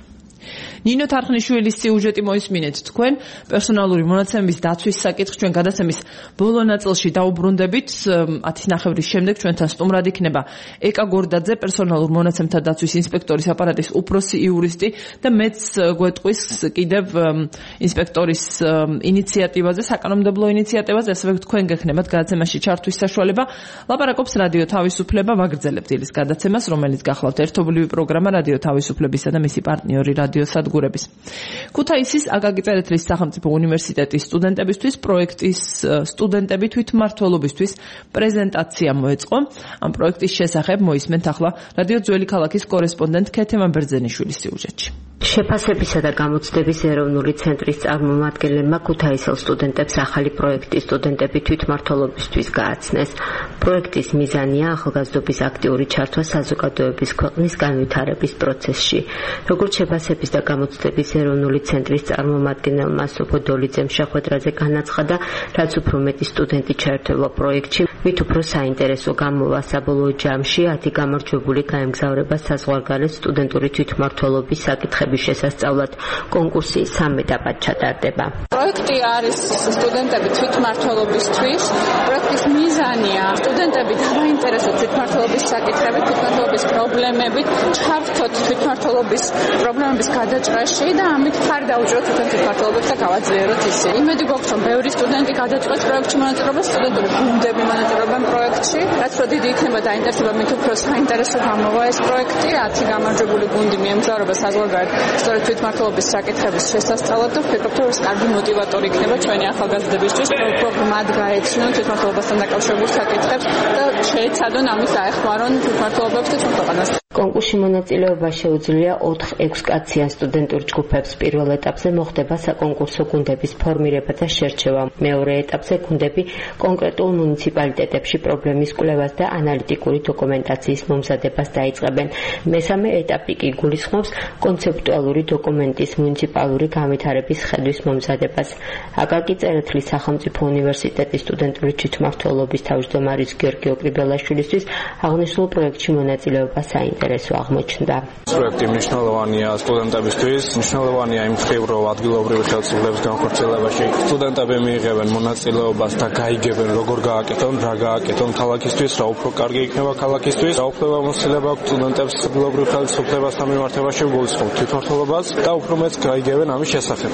ნინო თარხნიშვილის სიუჟეტი მოისმინეთ თქვენ პერსონალური მონაცემების დაცვის საკითხს ჩვენ გადაცემის ბოლო ნაწილში დაუბრუნდებით ათის ნახევრის შემდეგ ჩვენთან სტუმრად იქნება ეკა გორდაძე პერსონალურ მონაცემთა დაცვის ინსპექტორის აპარატის უფროსი იურისტი და მეც გვეტყვის კიდევ ინსპექტორის ინიციატივაზე საკანონმდებლო ინიციატივაზე ასევე თქვენ გექნებათ გადაცემაში ჩართვის საშუალება ლაპარაკობს რადიო თავისუფლება ვაგრძელებთ ილის გადაცემას რომელიც გახლავთ ერთობლივი პროგრამა რადიო თავისუფლებისა და მისი პარტნიორი რადიო სადგურების. ქუთაისის აკაკი წერეთლის სახელმწიფო უნივერსიტეტის სტუდენტებისთვის პროექტის სტუდენტები თვითმმართველობისთვის პრეზენტაცია მოეწყო. ამ პროექტის შესახებ მოისმენთ ახლა რადიო ძველი ქალაქის კორესპონდენტ ქეთემა ბერძენიშვილის სიუჟეტში. შეფასებისა და გამოცდების ეროვნული ცენტრის წარმომადგენლებმა ქუთაისელ სტუდენტებს ახალი პროექტი სტუდენტები თვითმმართველობისთვის გააცნეს. პროექტის მიზანია ახალგაზრდობის აქტიური ჩართვა საზოგადოების ქვეყნის განვითარების პროცესში. როგორც შეფასების და გამოცდების ეროვნული ცენტრის წარმომადგენელმა სოფო დოლიძემ შეხვედრაზე განაცხადა, რაც უფრო მეტი სტუდენტი ჩაერთვება პროექტში, მით უფრო საინტერესო გამოვა საბოლოო ჯამში ათი გამარჯვებული გაემგზავრება საზღვარგარეთ სტუდენტური თვითმმართველობის საკითხების შესასწავლად. კონკურსი სამ ეტაპად ჩატარდება. პროექტი არის სტუდენტები თვითმმართველობისთვის. პროექტის მიზანია სტუდენტები დაინტერესოთ თვითმმართველობის საკითხებით, თვითმმართველობის პრობლემებით, ჩართოთ თვითმმართველობის პრობლემების გადაჭრაში და ამით ხარ დაუჭროთ თვითმმართველობებს და გავაძლიეროთ ისე. იმედი გვაქვს, რომ ბევრი სტუდენტი გადაწყვეტს პროექტში მონაწილეობას, სტუდენტური გუნდები მონაწილეობენ პროექტში. რაც უფრო დიდი იქნება დაინტერესება, მით უფრო საინტერესო გამოვა ეს პროექტი. ათი გამარჯვებული გუნდი მიემგზავრება საზღვარგარეთ სწორედ თვითმმართველობის საკითხების შესასწავლად და ვფიქრობ, რომ ეს კარგი მოტივატორი იქნება ჩვენი ახალგაზრდებისთვის, რომ უფრო მათ გაეცნონ თვითმმართველობასთან დაკავშირებულ საკითხებს და შეეცადონ ამის დაეხმარონ თვითმმართველობებს და ჩვენ ქვეყანას. კონკურსში მონაწილეობა შეუძლია ოთხ-ექვს კაციან სტუდენტურ ჯგუფებს. პირველ ეტაპზე მოხდება საკონკურსო გუნდების ფორმირება და შერჩევა. მეორე ეტაპზე გუნდები კონკრეტულ მუნიციპალიტეტებში პრობლემის კვლევას და ანალიტიკური დოკუმენტაციის მომზადებას დაიწყებენ. მესამე ეტაპი კი გულისხმობს კონცეპტუალური დოკუმენტის მუნიციპალური განვითარების ხედვის მომზადებას. აკაკი წერეთლის სახელმწიფო უნივერსიტეტის სტუდენტური თვითმმართველობის თავმჯდომარის გიორგი ოკრიბელაშვილისთვის აღნიშნულ პროექტში მონაწილეობა საინტერესო აღმოჩნდა. პროექტი მნიშვნელოვანია სტუდენტებისთვის, მნიშვნელოვანია იმ მხრივ, რომ ადგილობრივი ხელისუფლების განხორციელებაში სტუდენტები მიიღებენ მონაწილეობას და გაიგებენ როგორ გააკეთონ, რა გააკეთონ ქალაქისთვის, რა უფრო კარგი იქნება ქალაქისთვის. რა უფლებამოსილება აქვს სტუდენტებს ადგილობრივ ხელისუფლებასთან მიმართებაში, გულისხმობ თვითმმართველობას და უფრო მეც გაიგებენ ამის შესახებ.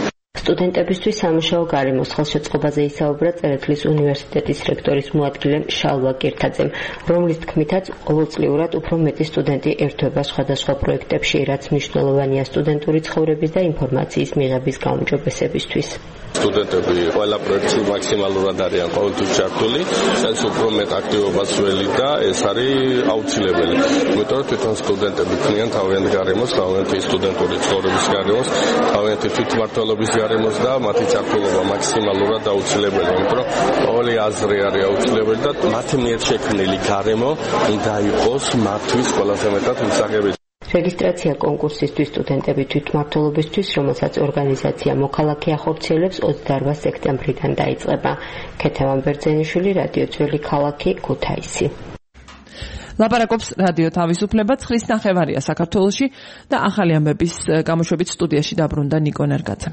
სტუდენტებისთვის სამუშაო გარემოს ხელშეწყობაზე ისაუბრა წერეთლის უნივერსიტეტის რექტორის მოადგილე შალვა კირთაძემ, რომლის თქმითაც ყოველწლიურად უფრო მეტი სტუდენტი ერთვება სხვადასხვა პროექტებში, რაც მნიშვნელოვანია სტუდენტური ცხოვრების და ინფორმაციის მიღების გაუმჯობესებისთვის. სტუდენტები ყველა პროექტში მაქსიმალურად არიან ყოველთვის ჩართული, ეს უფრო მეტ აქტივობას ველი და ეს არის აუცილებელი. იმიტომ რომ თვითონ სტუდენტები ქმნიან თავიანთ გარემოს, თავიანთი სტუდენტური ცხოვრების გარემოს, თავიანთი თვითმმართველობის გარემოს და მათი ჩართულობა მაქსიმალურად აუცილებელია. იმიტომ რომ ყოველი აზრი არის აუცილებელი და მათი მიერ შექმნილი გარემო უნდა იყოს მათთვის ყველაზე მეტად მისაღები. რეგისტრაცია კონკურსისთვის სტუდენტები თვითმმართველობისთვის, რომელსაც ორგანიზაცია მოქალაქე ახორციელებს, ოცდაორ სექტემბრიდან დაიწყება. ქეთევან ბერძენიშვილი, რადიო ძველი ქალაქი, ქუთაისი. ლაპარაკობს რადიო თავისუფლება, ცხრის ნახევარია საქართველოში და ახალი ამბების გამოშვებით სტუდიაში დაბრუნდა ნიკო ნერგაძე.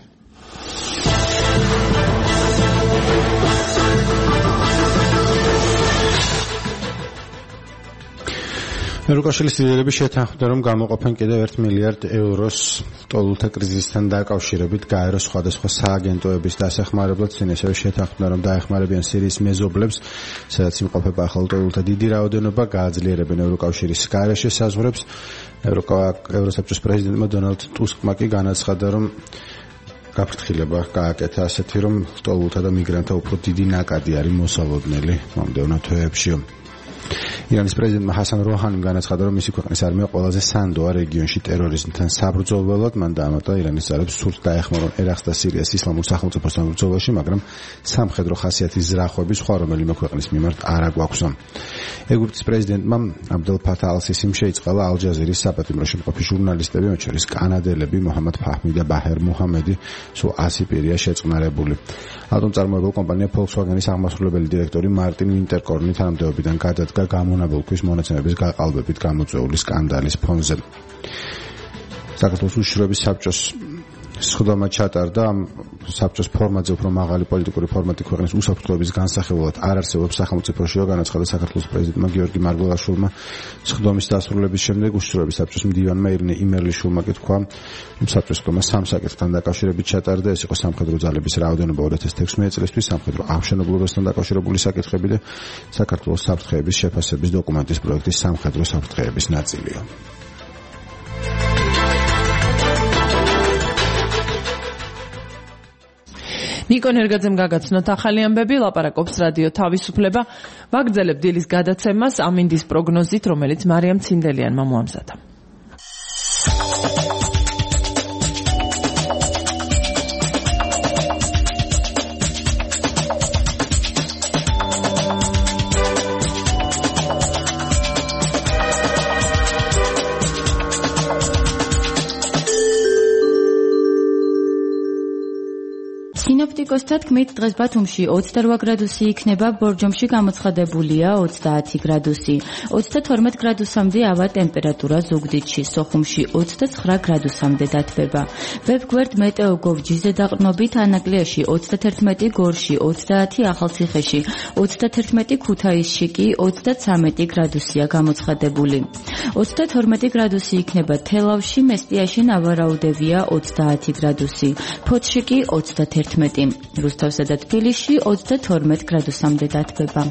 ევროკავშირის ლიდერები შეთანხმდნენ, რომ გამოყოფენ კიდევ ერთ მილიარდ ევროს ტოლულთა კრიზისთან დაკავშირებით გაეროს სხვადასხვა სააგენტოების დასახმარებლად. ისინი შეთანხმდნენ, რომ დაეხმარებიან სირიის მეზობლებს, სადაც იმყოფება ახალ ტოლულთა დიდი რაოდენობა, გააძლიერებენ ევროკავშირის გარეშე საზღვრებს. ევროსაბჭოს პრეზიდენტმა დონალდ ტუსკმა კი განაცხადა, რომ გაფრთხილება გააკეთა ასეთი, რომ ტოლულთა და მიგრანტთა უფრო დიდი ნაკადი არის მოსალოდნელი მომდევნო თვეებში. ირანის პრეზიდენტმა ჰასან როჰანიმ განაცხადა, რომ მისი ქვეყნის არმია ყველაზე სანდოა რეგიონში ტერორიზმთან საბრძოლველად. მან დაამატა ირანის ძალებს სურთ დაეხმარონ ერაყს და სირიას ისლამურ სახელმწიფოსთან ბრძოლაში, მაგრამ სამხედრო ხასიათის ზრახვები სხვა რომელიმე ქვეყნის მიმართ არ აგვაქვს. ეგვიპტის პრეზიდენტმა აბდელ ფათა ალ-სისიმ შეიწყალა ალ-ჯაზირის საპატიმროში მყოფი ჟურნალისტები, მათ შორის კანადელები მოჰამად ფაჰმი და ბაჰერ მუჰამედი, სულ ასი პირია შეწყნარებული. ავტომწარმოებელ კომპანია Volkswagen-ის აღმასრულებელი დირექტორი მარტინ ვინტერკორნი თანამდებობიდან გადადგა გამონაბოლქვის მონაცემების გაყალბებით გამოწვეული სკანდალის ფონზე. საქართველოს უშიშროების საბჭოს სხდომა ჩატარდა. საბჭოს ფორმატზე უფრო მაღალი პოლიტიკური ფორმატი ქვეყნის უსაფრთხოების განსახილველად არ არსებობს სახელმწიფოშიო, განაცხადა საქართველოს პრეზიდენტმა გიორგი მარგველაშვილმა. სხდომის დასრულების შემდეგ უშიშროების საბჭოს მდივანმა ირინე იმერლიშვილმა კი თქვა, რომ საბჭოს სხდომა სამ საკითხთან დაკავშირებით ჩატარდა. ეს იყო სამხედრო ძალების რაოდენობა ორი ათას თექვსმეტ წლისთვის, სამხედრო აღმშენებლობასთან დაკავშირებული საკითხები და საქართველოს საფრთხეების შეფასების დოკუმენტის პროექტის სამხედრო საფრთხეების ნაწილია. ნიკო ნერგაძემ გაგაცნოთ ახალი ამბები, ლაპარაკობს რადიო თავისუფლება. ვაგრძელებ დილის გადაცემას ამინდის პროგნოზით, რომელიც მარიამ ცინდელიანმა მოამზადა. სინოპტიკოსთა თქმით, დღეს ბათუმში ოცდაორ გრადუსი იქნება, ბორჯომში გამოცხადებულია ოცდაათი გრადუსი. ოცდათორმეტ გრადუსამდე ავა ტემპერატურა ზუგდიდში, სოხუმში ოცდაცხრა გრადუსამდე დათბება. ვებგვერდ მეტეოგოვ.ჯი ზედაყრდნობით ანაკლიაში ოცდათერთმეტი, გორში ოცდაათი, ახალციხეში ოცდათერთმეტი, ქუთაისში კი ოცდაცამეტი გრადუსია გამოცხადებული. ოცდათორმეტი გრადუსი იქნება თელავში, მესტიაში ნავარაუდევია ოცდაათი გრადუსი, ფოთში კი ოცდათერთმეტი, რუსთავსა და თბილისში ოცდათორმეტ გრადუსამდე დათბება.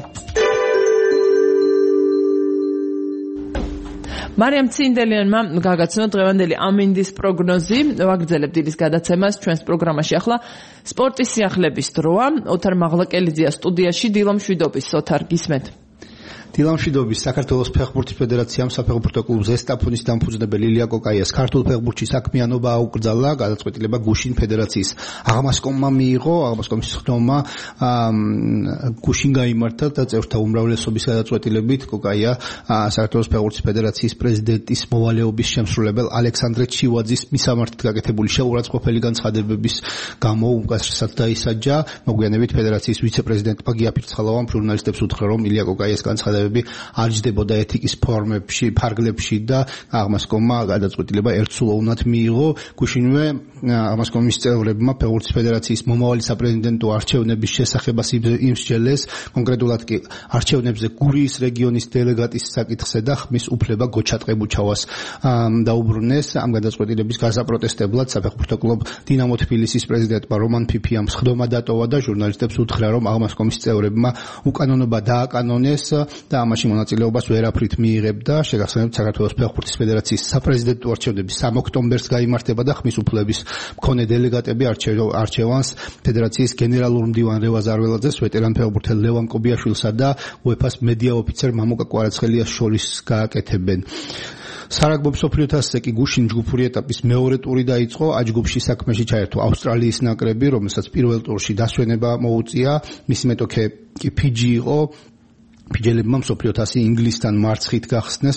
მარიამ ცინდელიანმა გაგაცნო დღევანდელი ამინდის პროგნოზი. ვაგრძელებ დილის გადაცემას. ჩვენს პროგრამაში ახლა სპორტის სიახლეების დროა. ოთარ მაღლაკელიძეა სტუდიაში. დილა მშვიდობის, ოთარ, გისმენთ. დილა მშვიდობის. საქართველოს ფეხბურთის ფედერაციამ საფეხბურთო კლუბ ზესტაფონის დამფუძნებელი ილია კოკაიას ქართულ ფეხბურთში საქმიანობა აუკრძალა. გადაწყვეტილება გუშინ ფედერაციის აღმასკომმა მიიღო. აღმასკომის ხდომა გუშინ გაიმართა და წევრთა უმრავლესობის გადაწყვეტილებით კოკაია საქართველოს ფეხბურთის ფედერაციის პრეზიდენტის მოვალეობის შემსრულებელ ალექსანდრე ჩივაძის მისამართით გაკეთებული შეურაცხყოფელი განცხადებების გამო უკასრესად დაისაჯა. მოგვიანებით ფედერაციის ვიცე-პრეზიდენტმა გია ფირცხალოვამ ჟურნალისტებს უთხრა, რომ ილია კოკაიას განცხადებები მიღწევები არ ჯდებოდა ეთიკის ფორმებში, ფარგლებში და აღმასკომმა გადაწყვეტილება ერთსულოვნად მიიღო. გუშინვე აღმასკომის წევრებმა ფეხბურთის ფედერაციის მომავალი საპრეზიდენტო არჩევნების შესახებას იმსჯელეს, კონკრეტულად კი არჩევნებზე გურიის რეგიონის დელეგატის საკითხზე და ხმის უფლება გოჩატყებუჩავას დაუბრუნეს. ამ გადაწყვეტილების გასაპროტესტებლად საფეხბურთო კლუბ დინამო თბილისის პრეზიდენტმა რომან ფიფიამ სხდომა დატოვა და ჟურნალისტებს უთხრა, რომ აღმასკომის წევრებმა უკანონობა დააკანონეს და ამაში მონაწილეობას ვერაფრით მიიღებდა. შეგახსენებთ, საქართველოს ფეხბურთის ფედერაციის საპრეზიდენტო არჩევნები სამი ოქტომბერს გაიმართება და ხმის უფლების მქონე დელეგატები არჩევანს ფედერაციის გენერალურ მდივან რევაზ არველაძეს, ვეტერან ფეხბურთელ ლევან კობიაშვილსა და უეფას მედია ოფიცერ მამუკა კვარაცხელიას შორის გააკეთებენ. სარაგბო მსოფლიო თასზე კი გუშინ ჯგუფური ეტაპის მეორე ტური დაიწყო. ამ ჯგუფში საქმეში ჩაერთო ავსტრალიის ნაკრები, რომელსაც პირველ ტურში დასვენება მოუწია. მისი მეტოქე კი ფიჯი იყო. ფიჯელებმა მსოფლიო თასი ინგლისთან მარცხით გახსნეს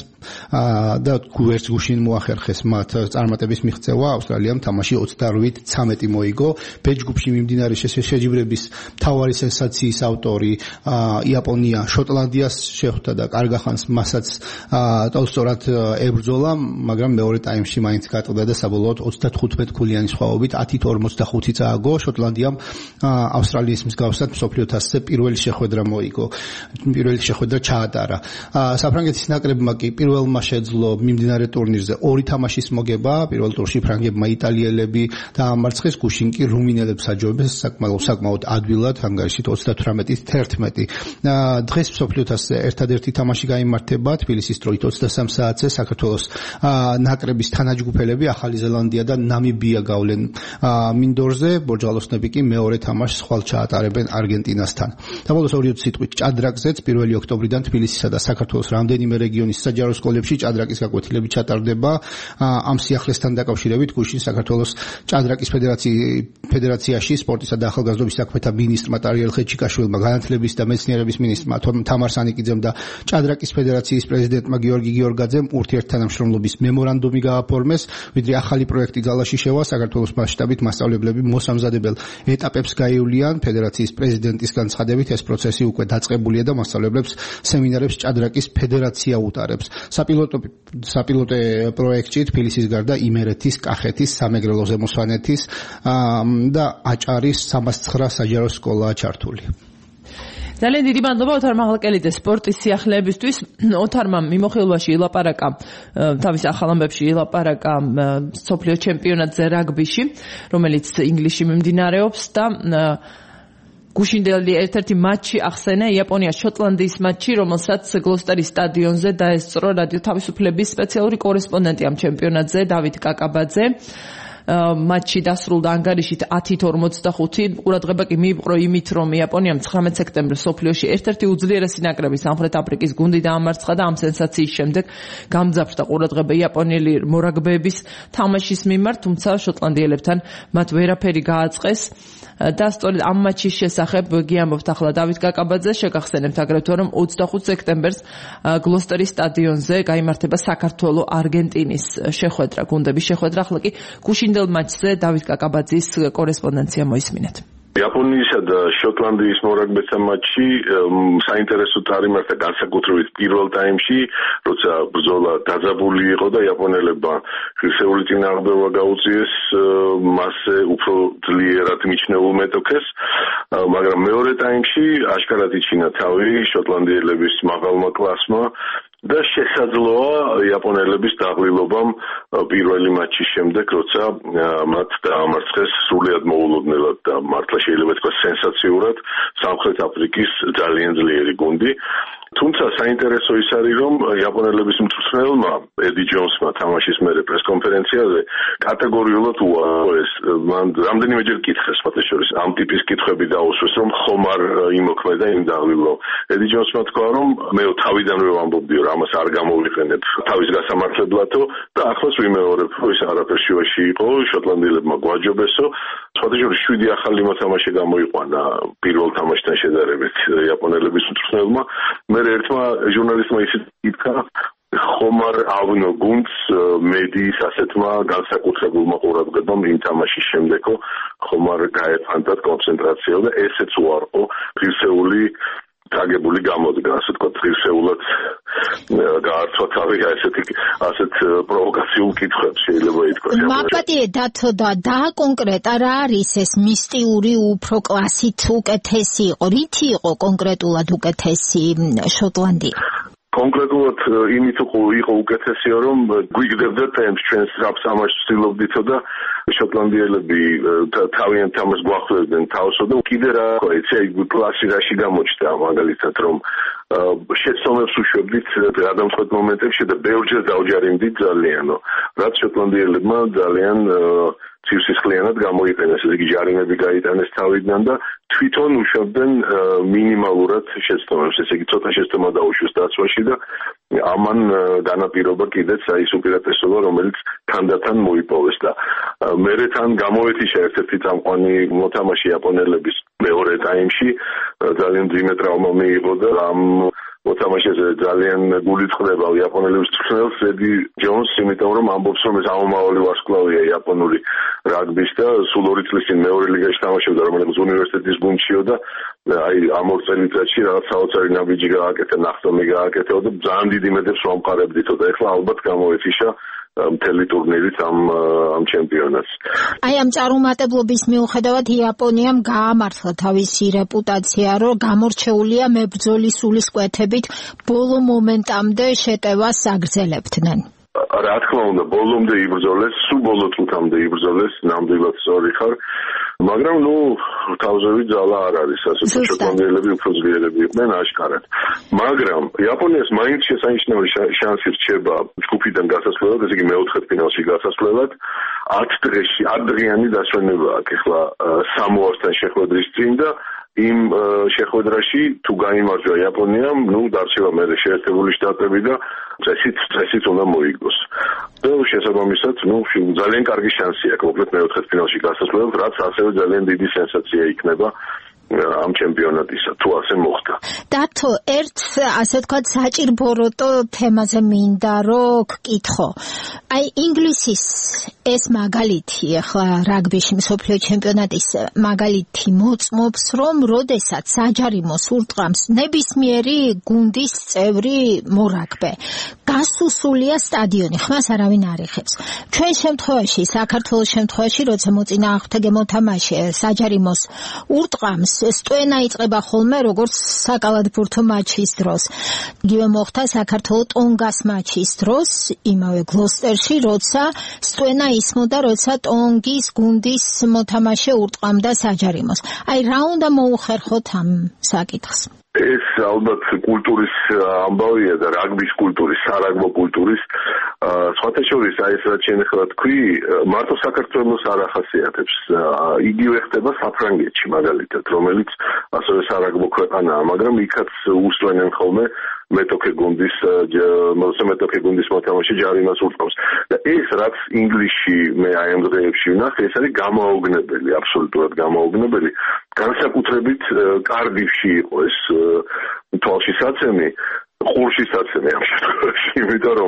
და გვერდს გუშინ მოახერხეს მათ წარმატების მიღწევა. ავსტრალიამ თამაში ოცდაოთხით ცამეტი მოიგო. ბ ჯგუფში მიმდინარე შეჯიბრების მთავარი სენსაციის ავტორი იაპონია შოტლანდიას შეხვდა და კარგახანს მასაც ტოლსტორად ებრძოლა, მაგრამ მეორე ტაიმში მაინც გატყდა და საბოლოოდ ოცდათხუთმეტ ქულიანი სხვაობით ათით ორმოცდახუთი წააგო. შოტლანდიამ ავსტრალიის მსგავსად მსოფლიო თასზე პირველი შეხვედრა მოიგო. პირველი შეხვედრა ჩაატარა. საფრანგეთის ნაკრებმა კი პირველმა შეძლო მიმდინარე ტურნირზე ორი თამაშის მოგება. პირველ ტურში ფრანგებმა იტალიელები დაამარცხეს, გუშინ კი რუმინელებს აჯობეს საკმაოდ საკმაოდ ადვილად ჰანგარიშით ოცდათვრამეტით თერთმეტი. დღეს მსოფლიო თასზე ერთადერთი თამაში გაიმართება თბილისის დროით ოცდასამ საათზე. საქართველოს ნაკრების თანაჯგუფელები ახალი ზელანდია და ნამიბია გავლენ მინდორზე. ბორჯალოსნები კი მეორე თამაშს ხვალ ჩაატარებენ არგენტინასთან. საბოლოოს ორი სიტყვით ჭადრაკზეც პირველი ოქტომბრიდან თბილისისა და საქართველოს რამდენიმე რეგიონის საჯარო სკოლებში ჭადრაკის გაკვეთილები ჩატარდება. ამ სიახლესთან დაკავშირებით გუშინ საქართველოს ჭადრაკის ფედერაციაში სპორტისა და ახალგაზრდობის საქმეთა მინისტრმა ტარიელ ხეჩიკაშვილმა, განათლების და მეცნიერების მინისტრმა თამარ სანიკიძემ და ჭადრაკის ფედერაციის პრეზიდენტმა გიორგი გიორგაძემ ურთიერთთანამშრომლობის მემორანდუმი გააფორმეს, ვიდრე ახალი პროექტი ძალაში შევა. საქართველოს მასშტაბით მასწავლებლები მოსამზადებელ ეტაპებს გაივლიან. ფედერაციის პრეზიდენტის განცხადებით ეს პროცესი უკვე დაწყებულია და მასწავლებლებს სემინარებს ჭადრაკის ფედერაცია უტარებს. საპილოტო საპილოტო პროექტში თბილისის გარდა იმერეთის, კახეთის, სამეგრელო ზემოსვანეთის და აჭარის სამას ცხრა საჯარო სკოლაა ჩართული. ძალიან დიდი მადლობა ოთარ მაღლაკელიძე სპორტის სიახლეებისთვის. ოთარმა მიმოხილვაში ილაპარაკა თავის ახალ ამბებში ილაპარაკა მსოფლიო ჩემპიონატზე რაგბიში, რომელიც ინგლისში მიმდინარეობს და გუშინდელი ერთ-ერთი მატჩი ახსენა იაპონიას შოტლანდიის მატჩი, რომელსაც გლოსტერის სტადიონზე დაესწრო რადიო თავისუფლების სპეციალური კორესპონდენტი ამ ჩემპიონატზე დავით კაკაბაძე. მატჩი დასრულდა ანგარიშით ათით ორმოცდახუთი. ყურადღება კი მიიპყრო იმით, რომ იაპონიამ ცხრამეტ სექტემბერს მსოფლიოში ერთ-ერთი უძლიერესი ნაკრები სამხრეთ აფრიკის გუნდი დაამარცხა და ამ სენსაციის შემდეგ გამძაფრდა ყურადღება იაპონიელი მორაგბეების თამაშის მიმართ, თუმცა შოტლანდიელებთან მათ ვერაფერი გააწყეს. და სწორედ ამ მატჩის შესახებ გიამბობთ ახლა დავით კაკაბაძე. შეგახსენებთ აგრეთვე, რომ ოცდახუთ სექტემბერს გლოსტერის სტადიონზე გაიმართება საქართველოს არგენტინის შეხვედრა, გუნდების შეხვედრა. ახლა კი გუშინდელ მატჩზე დავით კაკაბაძის კორესპონდენცია მოისმინეთ. იაპონიისა და შოტლანდიის მორაგბეთა მატჩი საინტერესო წარიმართა განსაკუთრებით პირველ ტაიმში, როცა ბრძოლა დაძაბული იყო და იაპონელებმა ღირსეული წინააღმდეგობა გაუწიეს მასზე უფრო ძლიერად მიჩნეულ მეტოქეს, მაგრამ მეორე ტაიმში აშკარად იჩინა თავი შოტლანდიელების მაღალმა კლასმა და შესაძლოა იაპონელების დაღლილობამ პირველი მატჩის შემდეგ, როცა მათ დაამარცხეს სრულიად მოულოდნელად და მართლა შეიძლება თქვა სენსაციურად სამხრეთ აფრიკის ძალიან ძლიერი გუნდი. თუმცა საინტერესო ის არის, რომ იაპონელების მწვრთნელმა ედი ჯონსმა თამაშის მერე პრესკონფერენციაზე კატეგორიულად უარეს. მან რამდენიმეჯერ კითხეს, მათ შორის ამ ტიპის კითხვები დაუსვეს, რომ ხომ არ იმოქმედა იმ დაღლილო. ედი ჯონსმა თქვა, რომ მე თავიდანვე ვამბობდი, რომ ამას არ გამოვიყენებ თავის გასამართლებლათო და ახლაც ვიმეორებ, რომ ეს არაფერ შუაში იყო, შოტლანდიელებმა გვაჯობესო. სხვათა შორის შვიდი ახალი მოთამაშე გამოიყვანა პირველ თამაშთან შედარებით იაპონელების მწვრთნელმა. მე ერთმა ჟურნალისტმა ისიც ითქვა, ხომ არ ავნო გუნდს მედიის ასეთმა განსაკუთრებულმა ყურადღებამ იმ თამაშის შემდეგო, ხომ არ გაეფანტათ კონცენტრაცია და ესეც უარყო ღირსეული დაგებული გამოდგა, ასე თქვა, ღირსეულად გაართვა თავი ასეთი ასეთ პროვოკაციულ კითხვებს შეიძლება ითქვას. მაპატიე დათო და და კონკრეტა რა არის ეს მისტიური უფრო კლასით უკეთესი იყო? რითი იყო კონკრეტულად უკეთესი შოტლანდია? კონკრეტულად იმით იყო უკეთესია, რომ გვიგდებდა ტემპს ჩვენს საფსამაშს ვცდილობდითო და შოტლანდიელები თავიანთ თამაშს გვახლებდნენ თავსო და კიდე რა იცი კლასი რაში გამოჩნდა მაგალითად რომ შეცდომებს უშვებდით გადამწყვეტ მომენტებში და ბევრჯერ დავჯარიმდით ძალიანო რაც შოტლანდიელებმა ძალიან ცივსისხლიანად გამოიყენეს, ესე იგი ჯარიმები გაიტანეს თავიდან და თვითონ უშვებდნენ მინიმალურად შეცდომებს, ესე იგი ცოტა შეცდომა დაუშვეს დაცვაში და ამან განაპირობა კიდეც აი ეს უპირატესობა, რომელიც თანდათან მოიპოვეს და მერე თან გამოეთიშა ერთ-ერთი წამყვანი მოთამაშე იაპონელების მეორე ტაიმში ძალიან ძიმე ტრავმა მიიღო და ამ მოთამაშეზე ძალიან გული წყდება იაპონელების მწვრთნელს ედი ჯონს, იმიტომ რომ ამბობს რომ ეს ამომავალი ვარსკვლავია იაპონური რაგბის და სულ ორი წლის წინ მეორე ლიგაში თამაშობდა, რომელიც უნივერსიტეტის გუნდშიო და აი ამ ორ წელიწადში რაღაც საოცარი ნაბიჯი გააკეთა, ნახტომი გააკეთა და ძალიან დიდი იმედებს ვამყარებდითო და ეხლა ალბათ გამოეთიშა მთელი ტურნირით ამ ამ ჩემპიონატს. აი ამ წარუმატებლობის მიუხედავად იაპონიამ გაამართლა თავისი რეპუტაცია, რომ გამორჩეულია მებრძოლის სულისკვეთებით ბოლო მომენტამდე შეტევას აგრძელებდნენ. რა თქმა უნდა, ბოლომდე იბრძოლეს, სულ ბოლო წუთამდე იბრძოლეს, ნამდვილად სწორი ხარ. მაგრამ ნუ თავზევი ძალა არ არის, ასე რომ შოტლანდიელები უფრო ძლიერები იყვნენ აშკარად. მაგრამ იაპონიას მაინც შესანიშნავი შანსი რჩება ჯგუფიდან გასასვლელად, ესე იგი მეოთხედფინალში გასასვლელად. ათ დღეში, ათ დღიანი დასვენება აქვს ეხლა სამოასთან შეხვედრის წინ და იმ შეხვედრაში თუ გაიმარჯვა იაპონიამ, ნუ დარჩება მერე შეერთებული შტატები და წესით წესით უნდა მოიგოს. და შესაბამისად, ნუ ძალიან კარგი შანსი აქვს მოკლედ მეოთხედფინალში გასასვლელად, რაც ასევე ძალიან დიდი სენსაცია იქნება ამ ჩემპიონატისა, თუ ასე მოხდა. დათო, ერთ ასე ვთქვათ საჭირბოროტო თემაზე მინდა რომ გკითხო. აი ინგლისის ეს მაგალითი ახლა რაგბიში მსოფლიო ჩემპიონატის მაგალითი მოწმობს, რომ როდესაც საჯარიმოს ურტყამს ნებისმიერი გუნდის წევრი მორაგბე, გასუსულია სტადიონი, ხმას არავინ არ იხებს. ჩვენ შემთხვევაში, საქართველოს შემთხვევაში, როცა მოწინააღმდეგე მოთამაშე საჯარიმოს ურტყამს, სტვენა იწყება ხოლმე როგორც საკალათბურთო მაჩის დროს. იგივე მოხდა საქართველოს ტონგას მაჩის დროს, იმავე გლოსტერში, როცა სტვენა ისმოდა, როცა ტონგის გუნდის მოთამაშე ურტყამდა საჯარიმოს. აი რა უნდა მოუხერხოთ ამ საკითხს? ეს ალბათ კულტურის ამბავია და რაგბის კულტურის, სარაგბო კულტურის სხვათა შორის აი ეს რაც შენ ახლა თქვი, მარტო საქართველოს არ ახასიათებს. იგივე ხდება საფრანგეთში მაგალითად, რომელიც ასევე სარაგბო ქვეყანაა, მაგრამ იქაც უსვენენ ხოლმე მეტოქე გუნდის მოსამეტოქე გუნდის მოთამაშე ჯარიმას ურტყამს. და ეს რაც ინგლისში მე აი ამ დღეებში ვნახე, ეს არის გამოაუგნებელი, აბსოლუტურად გამოაუგნებელი. განსაკუთრებით კარდიფში იყო ეს თვალშისაცემი, ყურშისაცემი ამ შემთხვევაში, იმიტომ რომ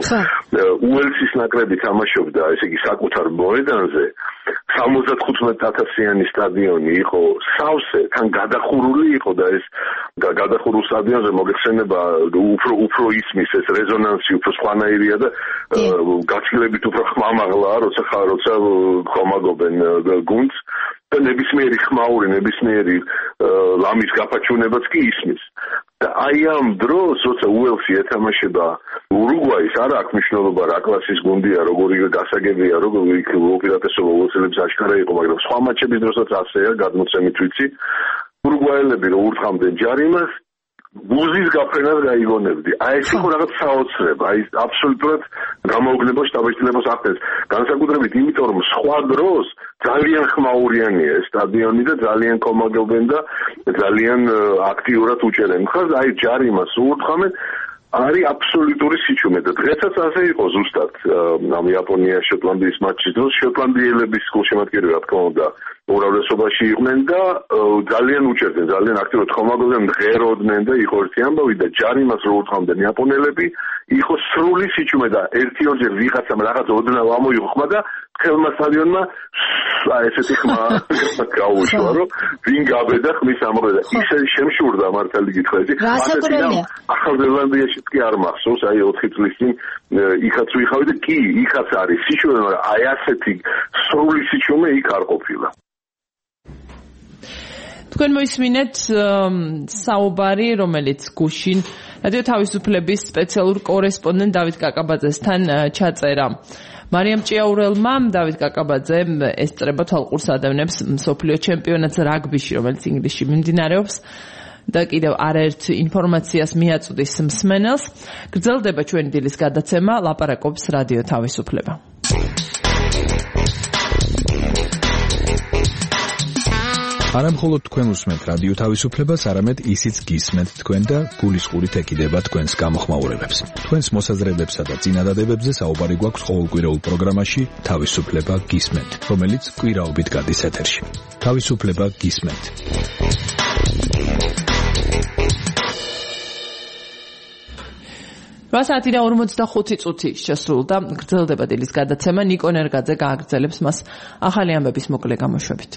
უელსის ნაკრები თამაშობდა, ესე იგი საკუთარ მოედანზე, სამოცდათხუთმეტ ათასიანი სტადიონი იყო სავსე, თან გადახურული იყო და ეს გადახურულ სტადიონზე მოგეხსენება უფრო უფრო ისმის ეს რეზონანსი უფრო სხვანაირია და გაცილებით უფრო ხმამაღლაა, როცა როცა ხომაგობენ გუნდს და ნებისმიერი ხმაური, ნებისმიერი ლამის გაფაჩუნებაც კი ისმის. და აი ამ დროს, როცა უელსი ეთამაშება ურუგვაის, არ აქვს მნიშვნელობა რა კლასის გუნდია, როგორი გასაგებია, როგორი იქ უპირატესობა უელსელებს აშკარა იყო, მაგრამ სხვა მატჩების დროსაც ასეა, გადმოცემით ვიცი. ურუგვაელები რო ურტყამდნენ ჯარიმას, ბუზის გაფრენას გაიგონებდი. აი ეს იყო რაღაც საოცრება, აი აბსოლუტურად გამოუგნება შტაბ-ჩtildeებს ახდენს. განსაკუთრებით იმიტომ, რომ სხვა დროს ძალიან ხმაურიანია ეს სტადიონი და ძალიან კომაგობენ და ძალიან აქტიურად უჭერენ. ხარ აი ჯარიმას ურტყამენ, არის აბსოლუტური სიჩუმე და დღესაც ასე იყო ზუსტად ამ იაპონია-შოტლანდიის მატჩის დროს. შოტლანდიელების გულშემატკივარი რა თქმა უნდა უმრავლესობაში იყვნენ და ძალიან უჭერდნენ, ძალიან აქტიურად ხომაგდნენ, მღეროდნენ და იყო ერთი ამბავი და ჯარიმას რო უთხოვდნენ იაპონელები, იყო სრული სიჩუმე და ერთი ორჯერ ვიღაცამ რაღაც ოდნავ ამოიღო ხმა და ხელმა სტადიონმა ესეთი ხმა გაუშვა, რომ ვინ გაბედა ხმის ამღერა. ისე შემშურდა მართალი გითხრათ. ახალ ზელანდიაშიც კი არ მახსოვს, აი ოთხი წლის წინ იქაც ვიხავი და კი, იქაც არის სიჩუმე, მაგრამ აი ასეთი სრული სიჩუმე იქ არ ყოფილა. თქვენ მოისმინეთ საუბარი, რომელიც გუშინ რადიო თავისუფლების სპეციალურ კორესპონდენტ დავით კაკაბაძესთან ჩაწერა. მარიამ ჭიაურელმა დავით კაკაბაძე ესწრება თვალყურს ადევნებს მსოფლიო ჩემპიონატს რაგბიში, რომელიც ინგლისში მიმდინარეობს და კიდევ არაერთ ინფორმაციას მიაწვდის მსმენელს. გრძელდება ჩვენი დილის გადაცემა, ლაპარაკობს რადიო თავისუფლება. არა მხოლოდ თქვენ უსმენთ რადიო თავისუფლებას, არამედ ისიც გისმენთ თქვენ და გულისყურით ეკიდება თქვენს გამოხმაურებებს. თქვენს მოსაზრებებსა და წინადადებებზე საუბარი გვაქვს ყოველკვირეულ პროგრამაში თავისუფლება გისმენთ, რომელიც კვირაობით გადის ეთერში. თავისუფლება გისმენთ. რვა საათი და ორმოცდახუთი წუთი შესრულდა, გრძელდება დილის გადაცემა, ნიკო ნერგაძე გააგრძელებს მას ახალი ამბების მოკლე გამოშვებით.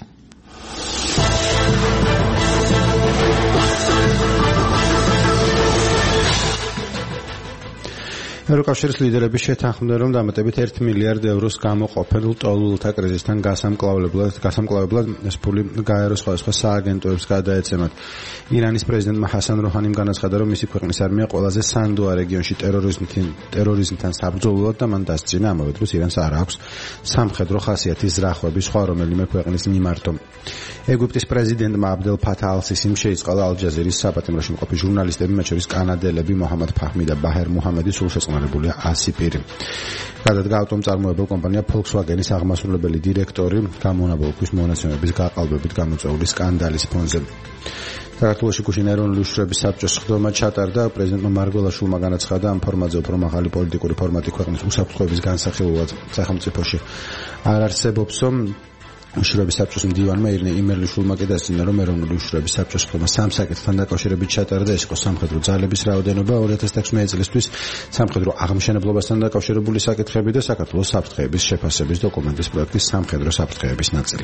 ევროკავშირის ლიდერები შეთანხმდნენ, რომ დამატებით ერთი მილიარდი ევროს გამოყოფენ ლტოლვილთა კრიზისთან გასამკლავებლად, გასამკლავებლად ეს ფული გაერო სხვადასხვა სააგენტოებს გადაეცემათ. ირანის პრეზიდენტმა ჰასან როჰანიმ განაცხადა, რომ მისი ქვეყნის არმია ყველაზე სანდოა რეგიონში ტერორიზმთან ტერორიზმთან საბრძოლველად და მან დასწინა ამავე დროს ირანს არ აქვს სამხედრო ხასიათის ზრახვები სხვა რომელიმე ქვეყნის მიმართო. ეგვიპტის პრეზიდენტმა აბდელ ფათა ალ-სისიმ შეიწყალა ალ-ჯაზირის საპატიმროში მყოფი ჟურნალისტები, მათ შორის კანადელები მოჰამად ფაჰმი და ბაჰერ მუჰამედი სულსაწყნარებულია ასი პირი. გადადგა ავტომწარმოებელ კომპანია Volkswagen-ის აღმასრულებელი დირექტორი გამონაბოლქვის მონაცემების გაყალბებით გამოწვეული სკანდალის ფონზე. საქართველოში გუშინ ეროვნული უშუალოების საბჭოს ხდომა ჩატარდა. პრეზიდენტმა მარგველაშვილმა განაცხადა ამ ფორმატზე უფრო მაღალი პოლიტიკური ფორმატი ქვეყნის უსაფრთხოების განსახილველად სახელმწიფოში არ არსებობსო. უშუალოების საბჭოს მდივანმა ირინე იმერლიშვილმა კი დასწინა, რომ ეროვნული უშუალოების საბჭოს ხდომა სამ საკითხთან დაკავშირებით ჩატარდა. ეს იყო სამხედრო ძალების რაოდენობა ორი ათას ათექვსმეტი წლისთვის, სამხედრო აღმშენებლობასთან დაკავშირებული საკითხები და საქართველოს საფრთხეების შეფასების დოკუმენტის პროექტის სამხედრო საფრთხეების ნაწილი.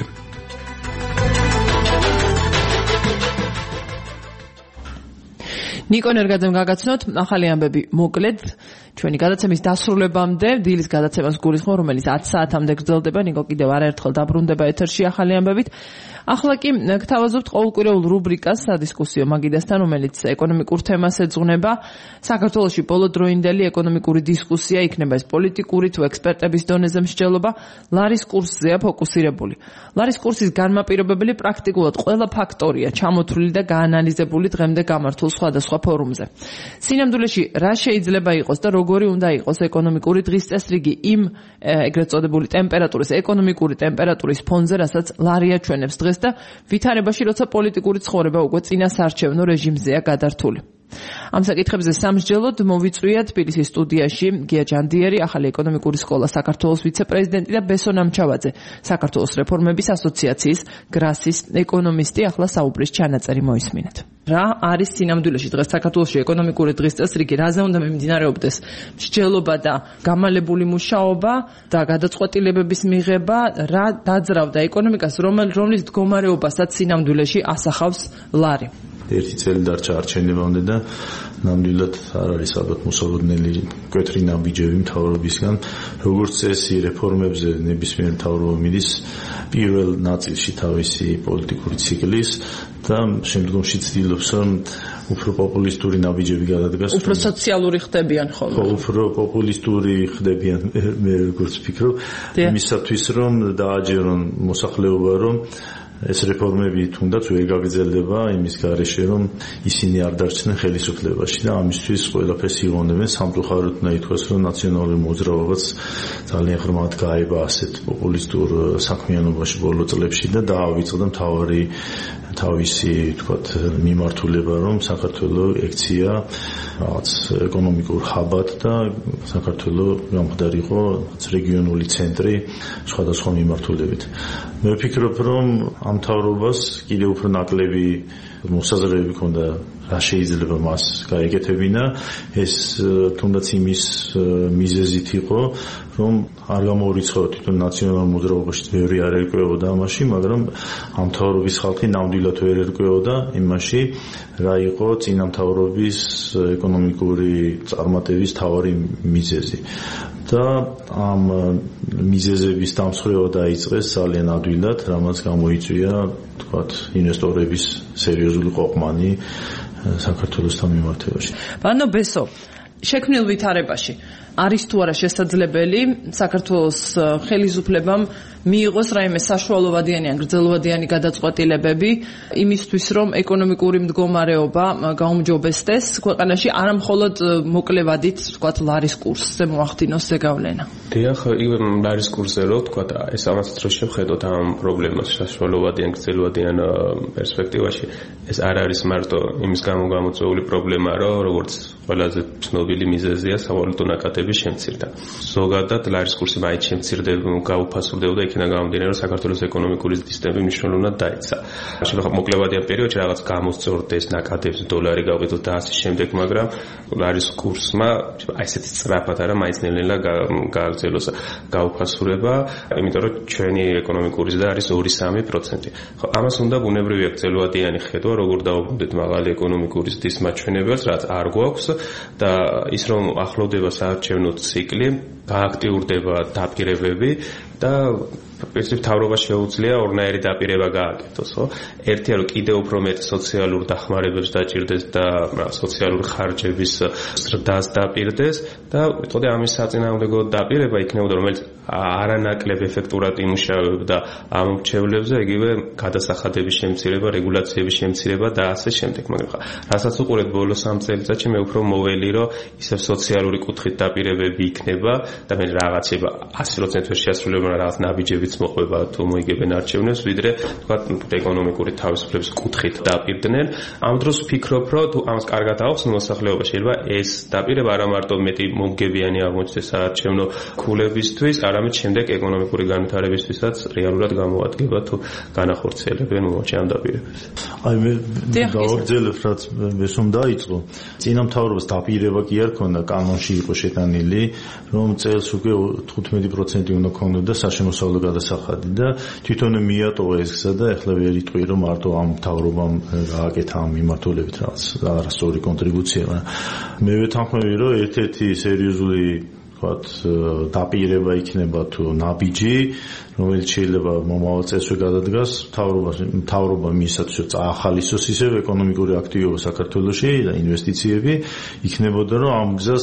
ნიკო ნერგაძემ გაგაცნოთ ახალი ამბები მოკლედ ჩვენი გადაცემის დასრულებამდე, დილის გადაცემას გულისხმობ, რომელიც ათი საათამდე გრძელდება. ნიკო კიდევ არაერთხელ დაბრუნდება ეთერში ახალი ამბებით. ახლა კი გთავაზობთ ყოველკვირეულ რუბრიკას სადისკუსიო მაგიდასთან, რომელიც ეკონომიკურ თემას ეძღვნება. საქართველოში ბოლოდროინდელი ეკონომიკური დისკუსია იქნება ეს პოლიტიკური თუ ექსპერტების დონეზე მსჯელობა ლარის კურსზეა ფოკუსირებული. ლარის კურსის განმაპირობებელი პრაქტიკულად ყველა ფაქტორია ჩამოთვლილი და გაანალიზებული დღემდე გამართულ სხვადასხვა ფორუმზე. სინამდვილეში რა შეიძლება იყოს და როგორი უნდა იყოს ეკონომიკური დღის წესრიგი იმ ეგრეთ წოდებული ტემპერატურის, ეკონომიკური ტემპერატურის ფონზე, რასაც ლარი აჩვენებს დღეს და ვითარებაში, როცა პოლიტიკური ცხოვრება უკვე წინასარჩევნო რეჟიმზეა გადართული. ამ საკითხებზე სამსჯელოდ მოვიწვია თბილისის სტუდიაში გია ჯანდიერი, ახალი ეკონომიკური სკოლა საქართველოს ვიცე-პრეზიდენტი და ბესო ნამჩავაძე, საქართველოს რეფორმების ასოციაციის გრასის ეკონომისტი. ახლა საუბრის ჩანაწერი მოისმინეთ. რა არის სინამდვილეში დღეს საქართველოში ეკონომიკური დღის წესრიგი, რაზე უნდა მიმდინარეობდეს მსჯელობა და გამალებული მუშაობა და გადაწყვეტილებების მიღება, რა დაძრავდა ეკონომიკას, რომლის მდგომარეობასაც სინამდვილეში ასახავს ლარი. ერთი წელი დარჩა არჩევნებამდე და ნამდვილად არ არის ალბათ მოსალოდნელი მკვეთრი ნაბიჯები მთავრობისგან. როგორც წესი რეფორმებზე ნებისმიერ მთავრობა მიდის პირველ ნაწილში თავისი პოლიტიკური ციკლის და შემდგომში ცდილობს რომ უფრო პოპულისტური ნაბიჯები გადადგას. უფრო სოციალური ხდებიან ხოლმე. უფრო პოპულისტური ხდებიან, მე როგორც ვფიქრობ, იმისათვის რომ დააჯერონ მოსახლეობა, რომ ეს რეფორმები თუნდაც ვერ გაგრძელდება იმის გარეშე, რომ ისინი არ დარჩნენ ხელისუფლებაში და ამისთვის ყველაფერს იღონებენ. სამწუხაროდ უნდა ითქვას, რომ ნაციონალური მოძრაობაც ძალიან ღრმად გაება ასეთ პოპულისტურ საქმიანობაში ბოლო წლებში და დაავიწყდა მთავარი თავისი თქვათ მიმართულება, რომ საქართველოს ექცია რაღაც ეკონომიკურ ჰაბად და საქართველოს გამხდარიყო რეგიონული ცენტრი სხვადასხვა მიმართულებით. მე ვფიქრობ, რომ ამ მთავრობას კიდევ უფრო ნაკლები მოსაზრებები ჰქონდა რა შეიძლება მას გაეკეთებინა. ეს თუნდაც იმის მიზეზით იყო, რომ არ გამოურიცხავდა თვითონ ნაციონალურ მოძრაობაში ბევრი არ ერკვეოდა ამაში, მაგრამ ამ მთავრობის ხალხი ნამდვილად ვერ ერკვეოდა იმაში, რა იყო წინა მთავრობის ეკონომიკური წარმატების მთავარი მიზეზი. და ამ მიზეზების დამსხვრევა დაიწყეს ძალიან ადვილად, რამაც გამოიწვია თქვათ ინვესტორების სერიოზული ყოყმანი საქართველოსთან მიმართებაში. ბანო ბესო, შექმნილ ვითარებაში არის თუ არა შესაძლებელი საქართველოს ხელისუფლებამ მიიღოს რაიმე საშუალოვადიანი ან გრძელვადიანი გადაწყვეტილებები იმისთვის, რომ ეკონომიკური მდგომარეობა გაუმჯობესდეს ქვეყანაში, არა მხოლოდ მოკლევადით, თქვათ, ლარის კურსზე მოახდინოს ზეგავლენა. დიახ, იგივე ლარის კურსზე რო თქვათ, ეს ამას რო შევხედოთ ამ პრობლემას საშუალოვადიან გრძელვადიან პერსპექტივაში, ეს არ არის მარტო იმის გამო გამოწვეული პრობლემა, რომ როგორც ყველაზე ცნობილი მიზეზია სავალუტო ნაკადების შემცირდა. ზოგადად ლარის კურსი მაინც შემცირდება, გაუფასურდებოდა იქიდან გამომდინარე, რომ საქართველოს ეკონომიკური სისტემები მნიშვნელოვნად დაეცა. შეიძლება მოკლევადიან პერიოდში რაღაც გამოსწორდეს ნაკადებს დოლარი გავყიდოთ და ასე შემდეგ, მაგრამ ლარის კურსმა აი ესეთი სწრაფად არა მაინც ნელ-ნელა გააგრძელოს გაუფასურება, იმიტომ რომ ჩვენი ეკონომიკური ზრდა არის ორი სამი პროცენტი. ხო, ამას უნდა ბუნებრივია გრძელვადიანი ხედვა, როგორ დავუბრუნდეთ მაღალი ეკონომიკური ზრდის მაჩვენებელს, რაც არ გვაქვს და ის რომ ახლოვდება საარჩევნო ციკლი, გააქტიურდება დაპირებები და ეს მთავრობა შეუძლია ორნაირი დაპირება გააკეთოს, ხო? ერთია რომ კიდევ უფრო მეტ სოციალურ დახმარებებს დაჭირდეს და სოციალური ხარჯების ზრდას დაპირდეს და ვიტყოდე ამის საწინააღმდეგო დაპირება იქნებოდა, რომელიც არანაკლებ ეფექტურად იმუშავებდა ამ მრჩევლებზე, იგივე გადასახადების შემცირება, რეგულაციების შემცირება და ასე შემდეგ. მაგრამ ხა, რასაც უყურეთ ბოლო სამ წელიწადში, მე უფრო მოველი, რომ ისევ სოციალური კუთხით დაპირებები იქნება და მე რაღაცება ასი პროცენტი ვერ შეასრულებენ რაღაც ნაბიჯებიც მოყვება თუ მოიგებენ არჩევნებს, ვიდრე თქვა ეკონომიკური თავისუფლების კუთხით დაპირდნენ. ამ დროს ვფიქრობ, რომ თუ ამას კარგად ავხსნო მოსახლეობა, შეიძლება ეს დაპირება არა მარტო მეტი მომგებიანი აღმოჩნდეს საარჩევნო ქულებისთვის, არამედ შემდეგ ეკონომიკური განვითარებისთვისაც რეალურად გამოადგება თუ განახორციელებენ მომავალში ამ დაპირებებს. აი მე გავაგრძელებ, რაც მესომ დაიწყო. წინა მთავრობას დაპირება კი არ ქონდა, კანონში იყო შეტანილი, რომ წელს უკვე თხუთმეტი პროცენტი უნდა ქონოდა საშემოსავლო გადასახადი და თვითონ მიატოვა ეს გზა და ეხლა ვერ იტყვი, რომ მარტო ამ მთავრობამ გააკეთა ამ მიმართულებით რაღაც არასწორი კონტრიბუცია. მე ვეთანხმები, რომ ერთ-ერთი სერიოზული ვთქვათ დაპირება იქნება თუ ნაბიჯი, რომელიც შეიძლება მომავალ წელსვე გადადგას მთავრობას მთავრობა მისაც წაახალისოს ისევ ეკონომიკური აქტივობა საქართველოში და ინვესტიციები, იქნებოდა რომ ამ გზას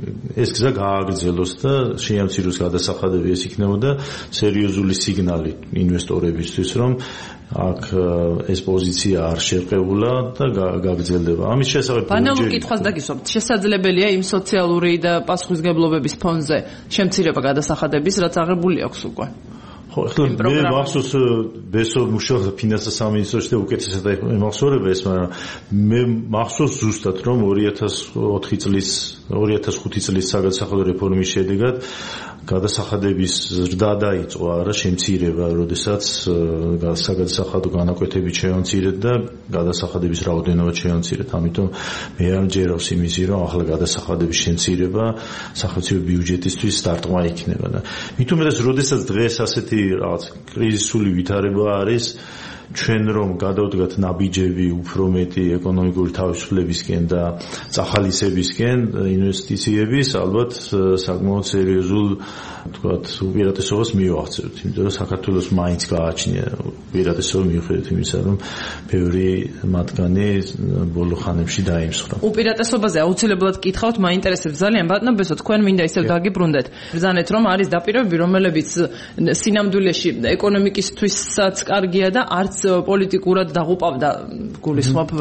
ეს გზა გააგრძელოს და შეამციროს გადასახადები, ეს იქნებოდა სერიოზული სიგნალი ინვესტორებისთვის, რომ აქ ეს პოზიცია არ შერყევულა და გაგრძელდება. ამის შესახებ ბანალურ კითხვას დაგისვამთ, შესაძლებელია იმ სოციალური და პასუხისგებლობების ფონზე შემცირება გადასახადების, რაც აღებული აქვს უკვე. ხო, ახლა მე მახსოვს ბესო მუშაობდა ფინანსთა სამინისტროში და უკეთესად ემახსოვრება ეს, მაგრამ მე მახსოვს ზუსტად, რომ ორი ათას ოთხი წლის ორი ათას ხუთი წლის საგადასახადო რეფორმის შედეგად გადასახადების ზრდა დაიწყო, არა შემცირება, როდესაც საგადასახადო განაკვეთებით შეამცირეთ და გადასახადების რაოდენობა შეამცირეთ. ამიტომ მე არ მჯერავს იმისი, რომ ახლა გადასახადების შემცირება სახელმწიფო ბიუჯეტისთვის სტარტმა იქნება და მით უმეტეს, როდესაც დღეს ასეთი რაღაც კრიზისული ვითარება არის, ჩვენ რომ გადავდგათ ნაბიჯები უფრო მეტი ეკონომიკური თავისუფლებისკენ და წახალისებისკენ ინვესტიციების, ალბათ საკმაოდ სერიოზულ თქვათ უპირატესობას მივახცევთ, იმიტომ რომ საქართველოს მაინც გააჩნია უპირატესობა მიუხედავად იმისა, რომ ბევრი მათგანი ბოლო ხანებში დაიმსხვრა. უპირატესობაზე აუცილებლად გკითხავთ, მაინტერესებს ძალიან ბატონო ბესო, თქვენ მინდა ისევ დაგიბრუნდეთ. ბრძანეთ, რომ არის დაპირებები, რომლებიც სინამდვილეში ეკონომიკისთვისაც კარგია და არც პოლიტიკურად დაღუპავდა გულისხმობ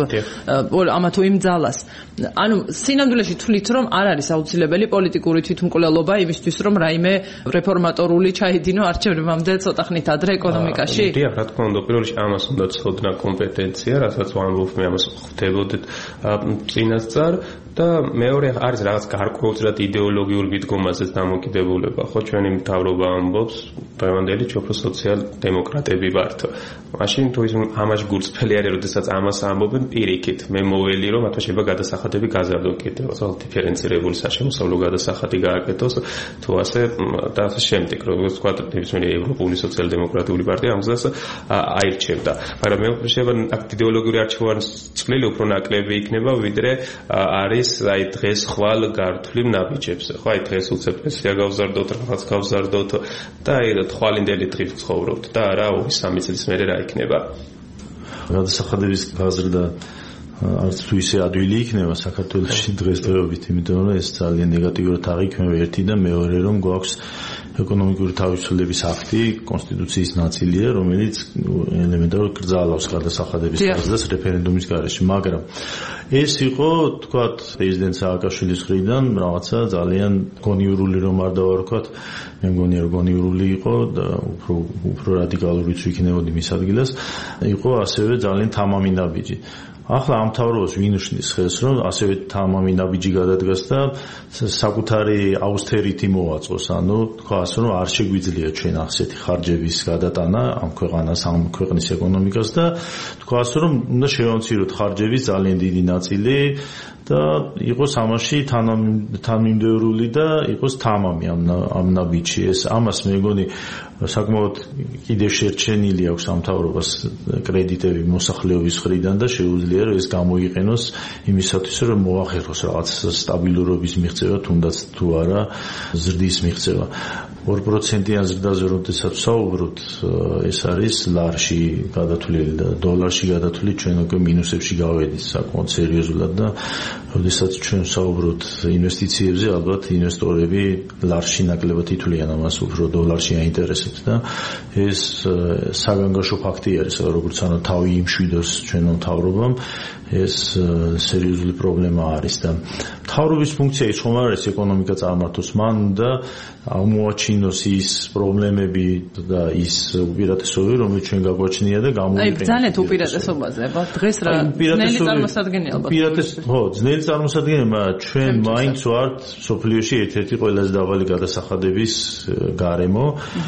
ამა თუ იმ ძალას. ანუ სინამდვილეში თვლით, რომ არ არის აუცილებელი პოლიტიკური თვითმკვლელობა იმისთვის, რომ რაიმე რეფორმატორული ჩაიდინო არჩევნებამდე ცოტა ხნით ადრე ეკონომიკაში? დიახ, რა თქმა უნდა, პირველ რიგში ამას უნდა ცოდნა კომპეტენცია, რასაც ვამბობ, მე ამას ხვდებოდეთ წინასწარ და მეორე არის რაღაც გარკვეულწილად იდეოლოგიურ მიდგომაზე დამოკიდებულება. ხო, ჩვენი მთავრობა ამბობს, დღევანდელი ჩვენი სოციალ-დემოკრატები ვართ. მაშინ თუ ის ამაში გულწრფელი არის, როდესაც ამას ამბობენ პირიქით, მე მოველი რომ მათმა შეიძლება გადასახადები გაზარდონ კიდევ, ხო, დიფერენცირებული საშემოსავლო გადასახადი გააკეთოს, თუ ასე და ასე შემდეგ, როგორც თქვა, ნებისმიერი ევროპული სოციალ-დემოკრატიული პარტია ამ გზას აირჩევდა. მაგრამ მე შეიძლება აქ იდეოლოგიური არჩევანი წვლილი უფრო ნაკლები იქნება, ვიდრე არის აი დღეს ხვალ გართვლი ნაბიჯებს. ხო, აი დღეს უცებ პენსია გავზარდოთ, რაღაც გავზარდოთ და აი თვალინდელი დღით ცხოვრობთ და არა ორი სამი წლის მერე რა იქნება. გადასახადების გაზრდა არც თუ ისე ადვილი იქნება საქართველოში დღესდღეობით, იმიტომ რომ ეს ძალიან ნეგატიურად აღიქმება ერთი და მეორე რომ გვაქვს ეკონომიკური თავისუფლების აქტი, კონსტიტუციის ნაწილია, რომელიც ელემენტარულად კრძალავს გადასახადების გაზრდას რეფერენდუმის გარეშე, მაგრამ ეს იყო, თქვათ, პრეზიდენტ სააკაშვილის მხრიდან რაღაცა ძალიან გონიურული რომ არ დავარქვათ, მე მგონია რომ გონიურული იყო და უფრო უფრო რადიკალურიც ვიქნებოდი მის ადგილას, იყო ასევე ძალიან თამამი ნაბიჯი. ახლა ამ მთავრობას ვინ უშნის ხელს, რომ ასევე თამამი ნაბიჯი გადადგას და საკუთარი აუსტერიტი მოვაწყოს, ანუ თქვა ასე რომ არ შეგვიძლია ჩვენ ასეთი ხარჯების გადატანა ამ ქვეყანას, ამ ქვეყნის ეკონომიკას და თქვა ასე რომ უნდა შევამციროთ ხარჯების ძალიან დიდი ნაწილი და იყოს ამაში თანმიმდევრული და იყოს თამამი ამ ამ ნაბიჯში. ეს ამას მე მგონი საკმაოდ კიდევ შერჩენილი აქვს ამ მთავრობას კრედიტები მოსახლეობის მხრიდან და შეუძლია რომ ეს გამოიყენოს იმისათვის რომ მოახერხოს რაღაც სტაბილურობის მიღწევა თუნდაც თუ არა ზრდის მიღწევა. ორ პროცენტიან ზრდაზე როდესაც ვსაუბრობთ, ეს არის ლარში გადათვლილი და დოლარში გადათვლილი ჩვენ უკვე მინუსებში გავედით საკმაოდ სერიოზულად და როდესაც ჩვენ ვსაუბრობთ ინვესტიციებზე, ალბათ ინვესტორები ლარში ნაკლებად ითვლიან ამას, უფრო დოლარში აინტერესებს და ეს საგანგაშო ფაქტი არის, როგორც ანუ თავი იმშვიდოს ჩვენ მთავრობამ, ეს სერიოზული პრობლემა არის და მთავრობის ფუნქცია ის ხომ არ არის ეკონომიკა წარმართოს, მან და აღმოაჩინოს ის პრობლემები და ის უპირატესობები, რომელიც ჩვენ გაგვაჩნია და გამოიყენოს. აი, ბრძანეთ უპირატესობაზე, აბა დღეს რა ძნელი წარმოსადგენია ალბათ. უპირატეს, ხო, ძნელი წარმოსადგენია, მაგრამ ჩვენ მაინც ვართ სოფლიოში ერთ-ერთი ყველაზე დაბალი გადასახადების გარემო.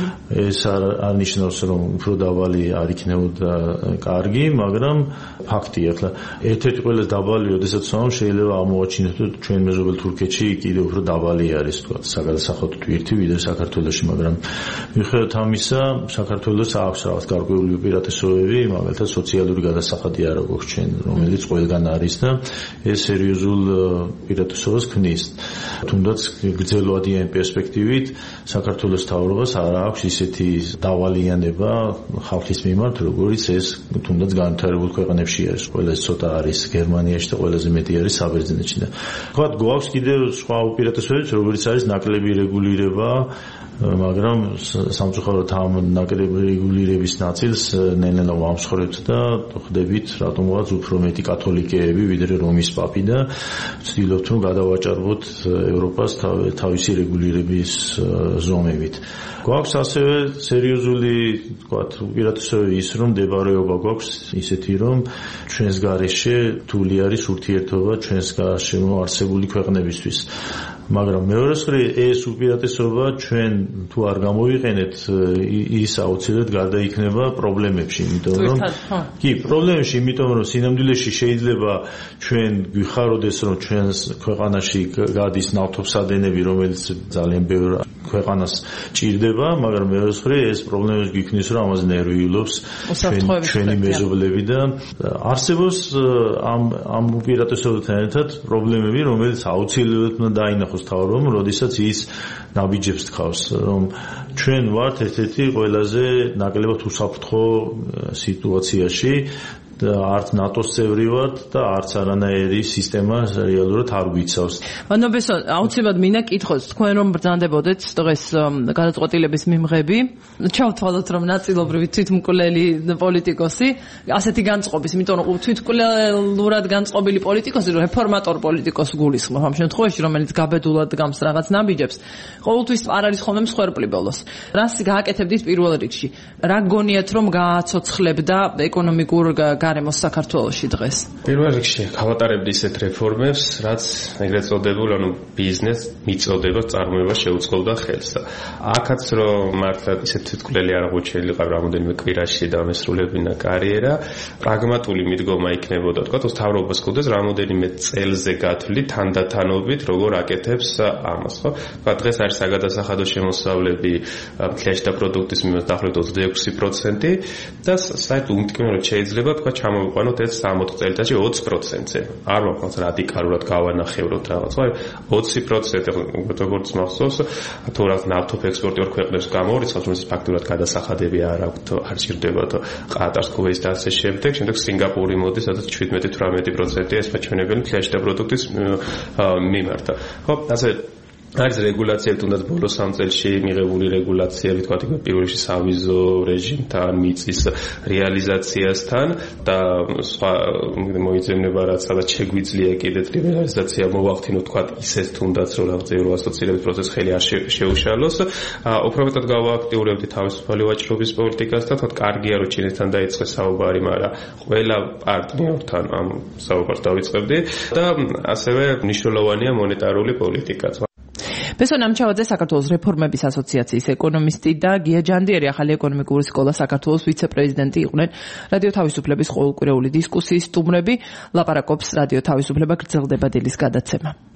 ეს არ არნიშნავს, რომ უფრო დაბალი არ იქნებოდა კარგი, მაგრამ ფაქტია, ახლა ერთ-ერთი ყველაზე დაბალი, როდესაც ვსაუბრობ, შეიძლება აღმოაჩინოთ, რომ ჩვენ მეზობელ თურქეთში კიდევ უფრო დაბალი არის, თქვა, საგადასახადო თვირთი ვიდრე საქართველოში, მაგრამ მიუხედავად ამისა, საქართველოს აქვს რაღაც გარკვეული უპირატესობები, მაგალითად სოციალური გადასახადი არა გვაქვს ჩვენ, რომელიც ყველგან არის და ეს სერიოზულ უპირატესობას ქმნის. თუნდაც გრძელვადიანი პერსპექტივით საქართველოს მთავრობას არ აქვს ისეთი დავალიანება ხალხის მიმართ, როგორც ეს თუნდაც განვითარებულ ქვეყნებში არის. ყველაზე ცოტა არის გერმანიაში და ყველაზე მეტი არის საბერძნეთში და თქვა გვაქვს კიდევ სხვა უპირატესობებიც, როგორც არის ნაკლები რეგულირება, მაგრამ სამწუხაროდ ამ ნაკლები რეგულირების ნაწილს ნელ-ნელა ვამსხვრევთ და ხვდებით რატომღაც უფრო მეტი კათოლიკეები ვიდრე რომის პაპი და ვცდილობთ რომ გადავაჭარბოთ ევროპას თავისი რეგულირების ზომებით. გვაქვს ასევე სერიოზული, თქვათ, უპირატესობები ის, რომ მდებარეობა გვაქვს ისეთი, რომ ჩვენს გარეშე რთული არის ურთიერთობა ჩვენს გარშემო არსებული ქვეყნებისთვის. მაგრამ მეორე მხრივ ეს უპირატესობა ჩვენ თუ არ გამოვიყენეთ, ის აუცილებლად გარდაიქმნება პრობლემებში, იმიტომ რომ კი, პრობლემებში, იმიტომ რომ სინამდვილეში შეიძლება ჩვენ გვიხაროდეს, რომ ჩვენს ქვეყანაში გადის ნავთობსადენები, რომელიც ძალიან ბევრ ქვეყანას ჭირდება, მაგრამ მეორე მხრივ ეს პრობლემები გვიქნის, რომ ამაზე ნერვიულობს ჩვენი მეზობლები და არსებობს ამ ამ უპირატესობებთან ერთად პრობლემები, რომელიც აუცილებლად უნდა დაინახოს თავრობამ, როდესაც ის ნაბიჯებს თქავს, რომ ჩვენ ვართ ერთ-ერთი ყველაზე ნაკლებად უსაფრთხო სიტუაციაში და არც ნატოს წევრი ვართ და არც არანაირი სისტემა რეალურად არ ვიცავს. მანობესო, აუცილებლად მინდა კითხოს, თქვენ რომ ბრძანდებოდეთ დღეს გადაწყვეტილების მიმღები, ჩავთვალოთ რომ ნაწილობრივი თვითმკვლელი პოლიტიკოსი, ასეთი განწყობის, იმიტომ რომ თვითმკვლელურად განწყობილი პოლიტიკოსი, რეფორმატორ პოლიტიკოს გულისხმობ ამ შემთხვევაში, რომელიც გაბედულად გამს რაღაც ნაბიჯებს, ყოველთვის არ არის ხოლმე მსხვერპლი ბოლოს. რას გააკეთებდით პირველ რიგში? რა გონიათ რომ გააცოცხლებდა ეკონომიკურ გარემოს საქართველოში დღეს? პირველ რიგში გავატარებდი ისეთ რეფორმებს, რაც ეგრეთ წოდებულ, ანუ ბიზნეს მიწოდება წარმოება შეუწყობდა ხელს. აქაც რომ მართლა ისეთ თვითმკვლელი არ აღმოჩენილიყარ რამოდენიმე კვირაში და მესრულებინა კარიერა, პრაგმატული მიდგომა იქნებოდა, თქვა, მთავრობას ხუდეს რამოდენიმე წელზე გათვლით თანდათანობით, როგორ აკეთებს ამას, ხო? თქვა, დღეს არის საგადასახადო შემოსავლები მთლიანში და პროდუქტის მიმართ დაახლოებით ოცდაექვსი პროცენტი და საერთოდ უმტკივნეულად შეიძლება თქვა ჩამოვიყვანოთ ეს სამოთხ წელიწადში ოცი პროცენტზე. არ ვახვალ რადიკალურად გავანახევროთ რაღაც, ხო? ოცი პროცენტი როგორც მახსოვს, თუ რაღაც ნავთობ ექსპორტიორ ქვეყნებს გამორიცხავს, რომელიც ფაქტურად გადასახადები არ აქვთ, არ ჭირდებათ ყატარს, ქუვეითს და ასე შემდეგ. შემდეგ სინგაპური მოდის, სადაც შვიდმეტი თვრამეტი პროცენტია ეს მაჩვენებელი მთლიანში და პროდუქტის მიმართ. ხო, ასე არის რეგულაციები, თუნდაც ბოლო სამ წელში მიღებული რეგულაციები, თქვა იქ პირველში სავიზო რეჟიმთან, მიწის რეალიზაციასთან და სხვა მოიძებნება რაც სადაც შეგვიძლია კიდეთ ლიბერალიზაცია მოვახდინოთ, თქვა ისეთ თუნდაც რომ რაღაც ევროასოცირების პროცესს ხელი არ შეუშალოს. უფრო მეტად გავააქტიურებდი თავისუფალი ვაჭრობის პოლიტიკას და თქვა კარგია რომ ჩინეთთან დაიწყეს საუბარი, მაგრამ ყველა პარტნიორთან ამ საუბარს დავიწყებდი და ასევე მნიშვნელოვანია მონეტარული პოლიტიკაც. ბესო ნამჩავაძე საქართველოს რეფორმების ასოციაციის ეკონომისტი და გია ჯანდიერი ახალი ეკონომიკური სკოლა საქართველოს ვიცე-პრეზიდენტი იყვნენ. რადიო თავისუფლების ყოველკვირეული დისკუსიის სტუმრები. ლაპარაკობს რადიო თავისუფლება გრძელდება დილის გადაცემა.